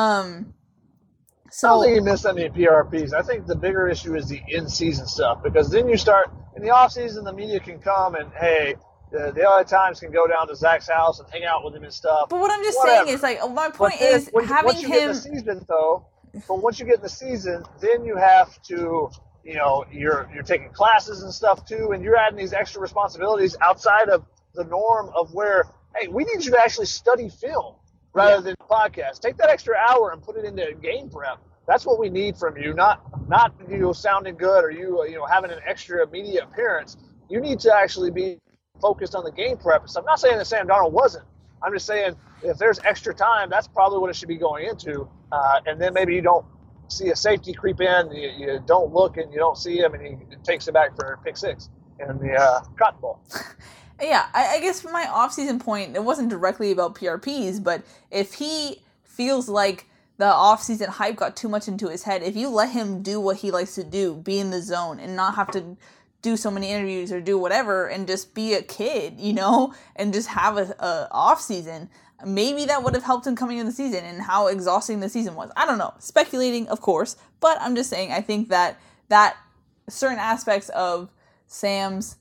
I don't think he missed any PRPs. I think the bigger issue is the in-season stuff, because then you start in the off-season, the media can come and, hey, the other times can go down to Zach's house and hang out with him and stuff. But what I'm just saying is, my point is having once you get in the season, though, once you get in the season, then you have to, you're taking classes and stuff too, and you're adding these extra responsibilities outside of the norm of where, hey, we need you to actually study film rather than podcast. Take that extra hour and put it into game prep. That's what we need from you, not sounding good or you having an extra media appearance. You need to actually be focused on the game prep. So I'm not saying that Sam Darnold wasn't. I'm just saying if there's extra time, that's probably what it should be going into. And then maybe you don't see a safety creep in, you don't look and you don't see him, and he takes it back for a pick six in the Cotton Bowl. Yeah, I guess for my off-season point, it wasn't directly about PRPs, but if he feels like the off-season hype got too much into his head, if you let him do what he likes to do, be in the zone, and not have to do so many interviews or do whatever, and just be a kid, and just have a off-season, maybe that would have helped him coming in the season and how exhausting the season was. I don't know. Speculating, of course, but I'm just saying I think that certain aspects of Sam's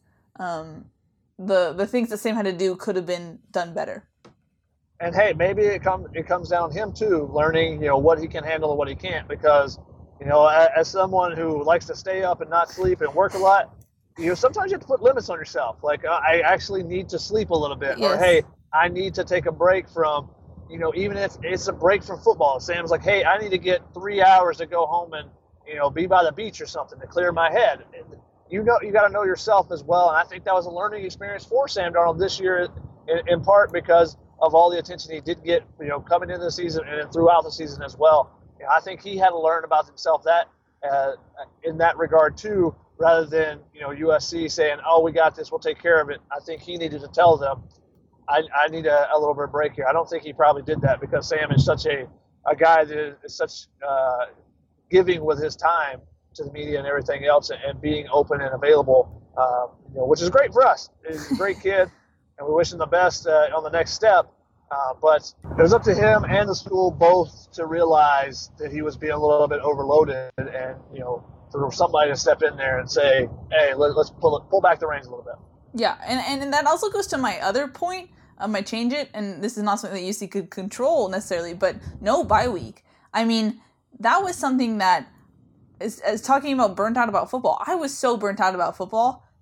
the things that Sam had to do could have been done better. And hey, maybe it comes down to him too, learning what he can handle and what he can't. Because as someone who likes to stay up and not sleep and work a lot, sometimes you have to put limits on yourself. Like I actually need to sleep a little bit, yes. Or hey, I need to take a break from even if it's a break from football. Sam's like, hey, I need to get 3 hours to go home and be by the beach or something to clear my head. You got to know yourself as well, and I think that was a learning experience for Sam Darnold this year, in part because of all the attention he did get, coming into the season and then throughout the season as well. I think he had to learn about himself that in that regard too, rather than USC saying, "Oh, we got this, we'll take care of it." I think he needed to tell them, "I need a little bit of break here." I don't think he probably did that because Sam is such a guy that is such giving with his time to the media and everything else, and being open and available, which is great for us. He's a great kid, and we wish him the best on the next step. But it was up to him and the school both to realize that he was being a little bit overloaded, and for somebody to step in there and say, "Hey, let's pull back the reins a little bit." Yeah, and that also goes to my other point. My change it, and this is not something that UC could control necessarily, but no bye week. I mean, that was something that is talking about burnt out about football. I was so burnt out about football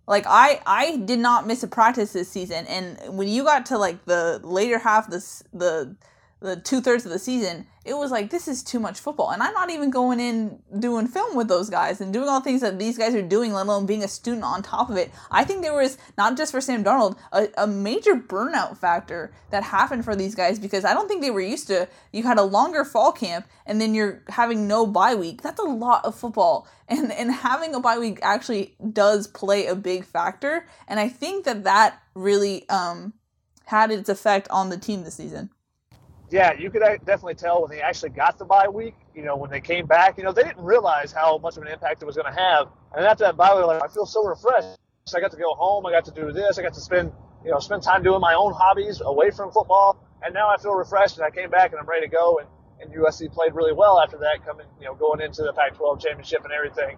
Like, I did not miss a practice this season, and when you got to, like, the later half, the 2/3 of the season, it was like, this is too much football. And I'm not even going in doing film with those guys and doing all the things that these guys are doing, let alone being a student on top of it. I think there was, not just for Sam Darnold, a major burnout factor that happened for these guys, because I don't think they were used to, you had a longer fall camp and then you're having no bye week. That's a lot of football. And having a bye week actually does play a big factor. And I think that really had its effect on the team this season. Yeah, you could definitely tell when they actually got the bye week, when they came back, they didn't realize how much of an impact it was going to have. And after that bye week, like, I feel so refreshed. I got to go home. I got to do this. I got to spend time doing my own hobbies away from football. And now I feel refreshed, and I came back and I'm ready to go. And USC played really well after that, going into the Pac-12 championship and everything.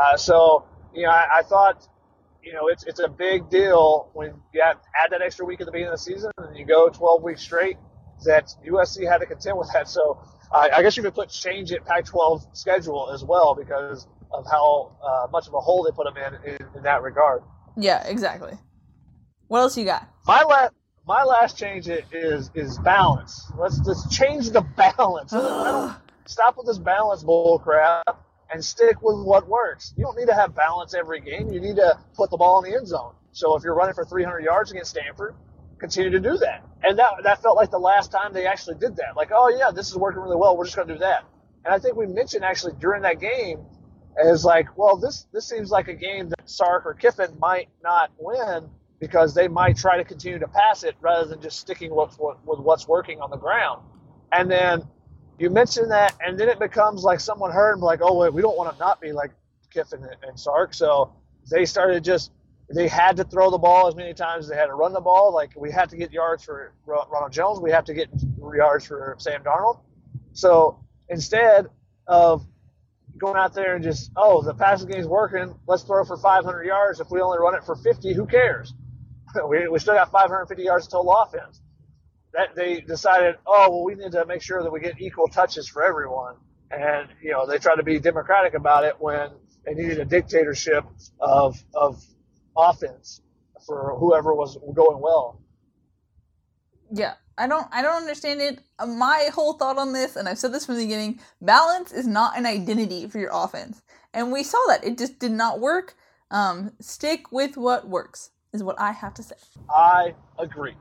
I thought, it's a big deal when you add that extra week at the beginning of the season and you go 12 weeks straight, that USC had to contend with that. So I guess you could change it Pac-12 schedule as well, because of how much of a hole they put them in that regard. Yeah, exactly. What else you got? My last change is balance. Let's change the balance. Stop with this balance bull crap and stick with what works. You don't need to have balance every game. You need to put the ball in the end zone. So if you're running for 300 yards against Stanford, continue to do that. And that felt like the last time they actually did that. Like, oh yeah, this is working really well, we're just going to do that. And I think we mentioned actually during that game as like, well, this seems like a game that Sark or Kiffin might not win, because they might try to continue to pass it rather than just sticking with what's working on the ground. And then you mentioned that, and then it becomes like someone heard and like, oh wait, we don't want to not be like Kiffin and Sark. So they started they had to throw the ball as many times as they had to run the ball. Like, we had to get yards for Ronald Jones. We have to get yards for Sam Darnold. So instead of going out there and just, the passing game's working, let's throw for 500 yards. If we only run it for 50, who cares? we still got 550 yards total offense. That they decided, we need to make sure that we get equal touches for everyone. And, they tried to be democratic about it when they needed a dictatorship of offense for whoever was going well. Yeah, I don't understand it. My whole thought on this, and I've said this from the beginning, balance is not an identity for your offense. And we saw that. It just did not work. Stick with what works is what I have to say. I agree.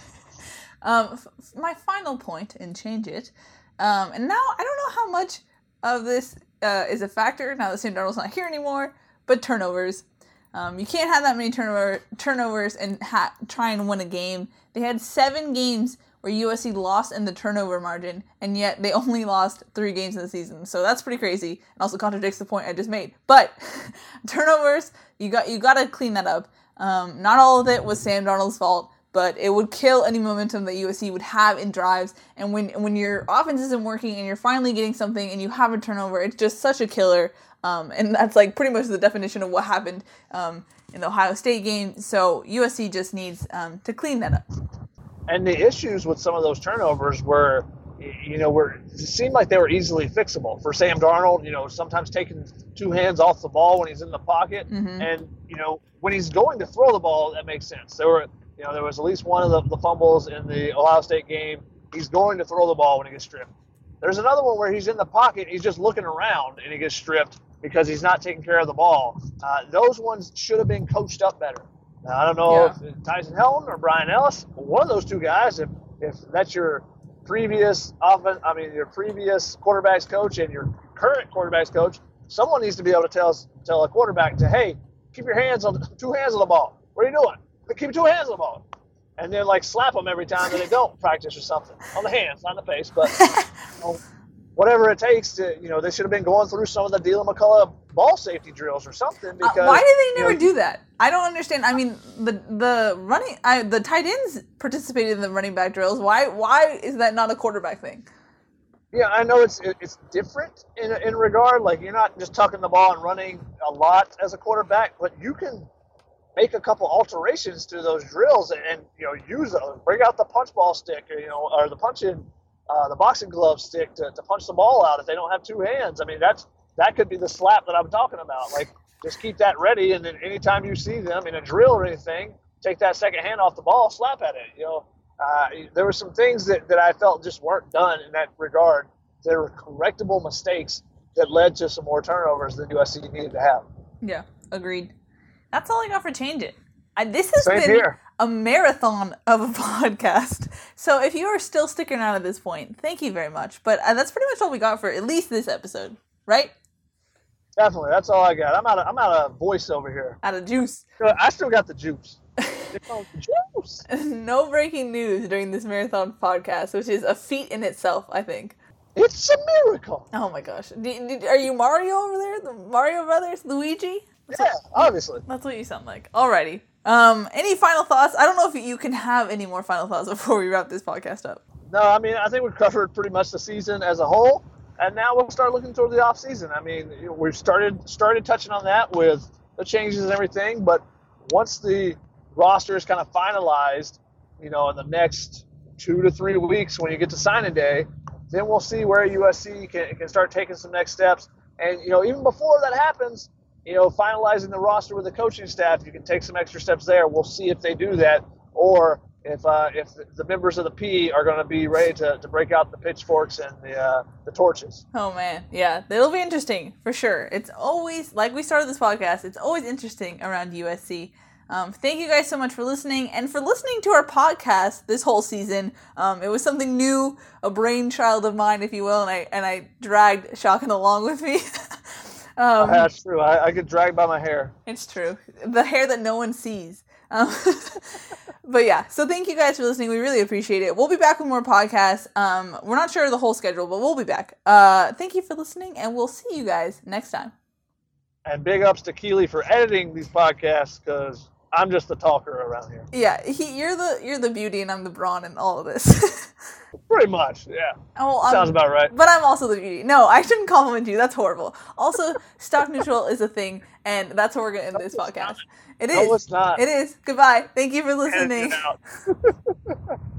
My final point, and change it, and now I don't know how much of this is a factor now that Sam Darnold's not here anymore, but turnovers. You can't have that many turnovers and try and win a game. They had 7 games where USC lost in the turnover margin, and yet they only lost 3 games in the season. So that's pretty crazy, and also contradicts the point I just made. But turnovers, you got to clean that up. Not all of it was Sam Darnold's fault, but it would kill any momentum that USC would have in drives. And when your offense isn't working and you're finally getting something and you have a turnover, it's just such a killer. And that's like pretty much the definition of what happened in the Ohio State game. So USC just needs to clean that up. And the issues with some of those turnovers were, it seemed like they were easily fixable. For Sam Darnold, sometimes taking 2 hands off the ball when he's in the pocket. Mm-hmm. And, when he's going to throw the ball, that makes sense. There was at least one of the fumbles in the Ohio State game. He's going to throw the ball when he gets stripped. There's another one where he's in the pocket, he's just looking around, and he gets stripped because he's not taking care of the ball. Those ones should have been coached up better. Now, I don't know if it's Tyson Helton or Brian Ellis, one of those two guys, if that's your previous your previous quarterback's coach and your current quarterback's coach, someone needs to be able to tell a quarterback hey, keep your 2 hands on the ball. What are you doing? Keep 2 hands on the ball. And then slap them every time that they don't practice or something. On the hands, not in the face, but whatever it takes to, they should have been going through some of the Dylan McCullough ball safety drills or something. Because why did they never do that? I don't understand. I mean, the tight ends participated in the running back drills. Why is that not a quarterback thing? Yeah, I know it's different in regard. You're not just tucking the ball and running a lot as a quarterback, but you can make a couple alterations to those drills and use those. Bring out the punch ball stick or the the boxing glove stick to punch the ball out if they don't have 2 hands. I mean, that could be the slap that I'm talking about. just keep that ready. And then anytime you see them in a drill or anything, take that second hand off the ball, slap at it. There were some things that I felt just weren't done in that regard. There were correctable mistakes that led to some more turnovers than USC needed to have. Yeah, agreed. That's all I got for Change It. This has Same been here. a marathon of a podcast. So if you are still sticking around at this point, thank you very much. But that's pretty much all we got for at least this episode, right? Definitely, that's all I got. I'm out of voice over here. Out of juice. I still got the juice. Juice. No breaking news during this marathon podcast, which is a feat in itself, I think. It's a miracle. Oh my gosh. Are you Mario over there? The Mario Brothers? Luigi? Yeah, obviously. That's what you sound like. Alrighty. Any final thoughts? I don't know if you can have any more final thoughts before we wrap this podcast up. No, I mean, I think we've covered pretty much the season as a whole, and now we'll start looking toward the off season. I mean, we've started touching on that with the changes and everything, but once the roster is kind of finalized, in the next 2 to 3 weeks when you get to signing day, then we'll see where USC can start taking some next steps. And, even before that happens, finalizing the roster with the coaching staff, you can take some extra steps there. We'll see if they do that, or if the members of the P are going to be ready to break out the pitchforks and the torches. Oh, man. Yeah, it'll be interesting, for sure. It's always, like we started this podcast, it's always interesting around USC. Thank you guys so much for listening, and for listening to our podcast this whole season. It was something new, a brainchild of mine, if you will, and I dragged Shotgun along with me. That's true. I get dragged by my hair. It's true. The hair that no one sees. But yeah, so thank you guys for listening. We really appreciate it. We'll be back with more podcasts. We're not sure of the whole schedule, but we'll be back. Thank you for listening, and we'll see you guys next time. And big ups to Keely for editing these podcasts, because I'm just the talker around here. Yeah, you're the beauty, and I'm the brawn in all of this. Pretty much, yeah. Well, sounds about right. But I'm also the beauty. No, I shouldn't compliment you. That's horrible. Also, stock neutral is a thing, and that's how we're going to end this podcast. It is. No, it's not. It is. Goodbye. Thank you for listening.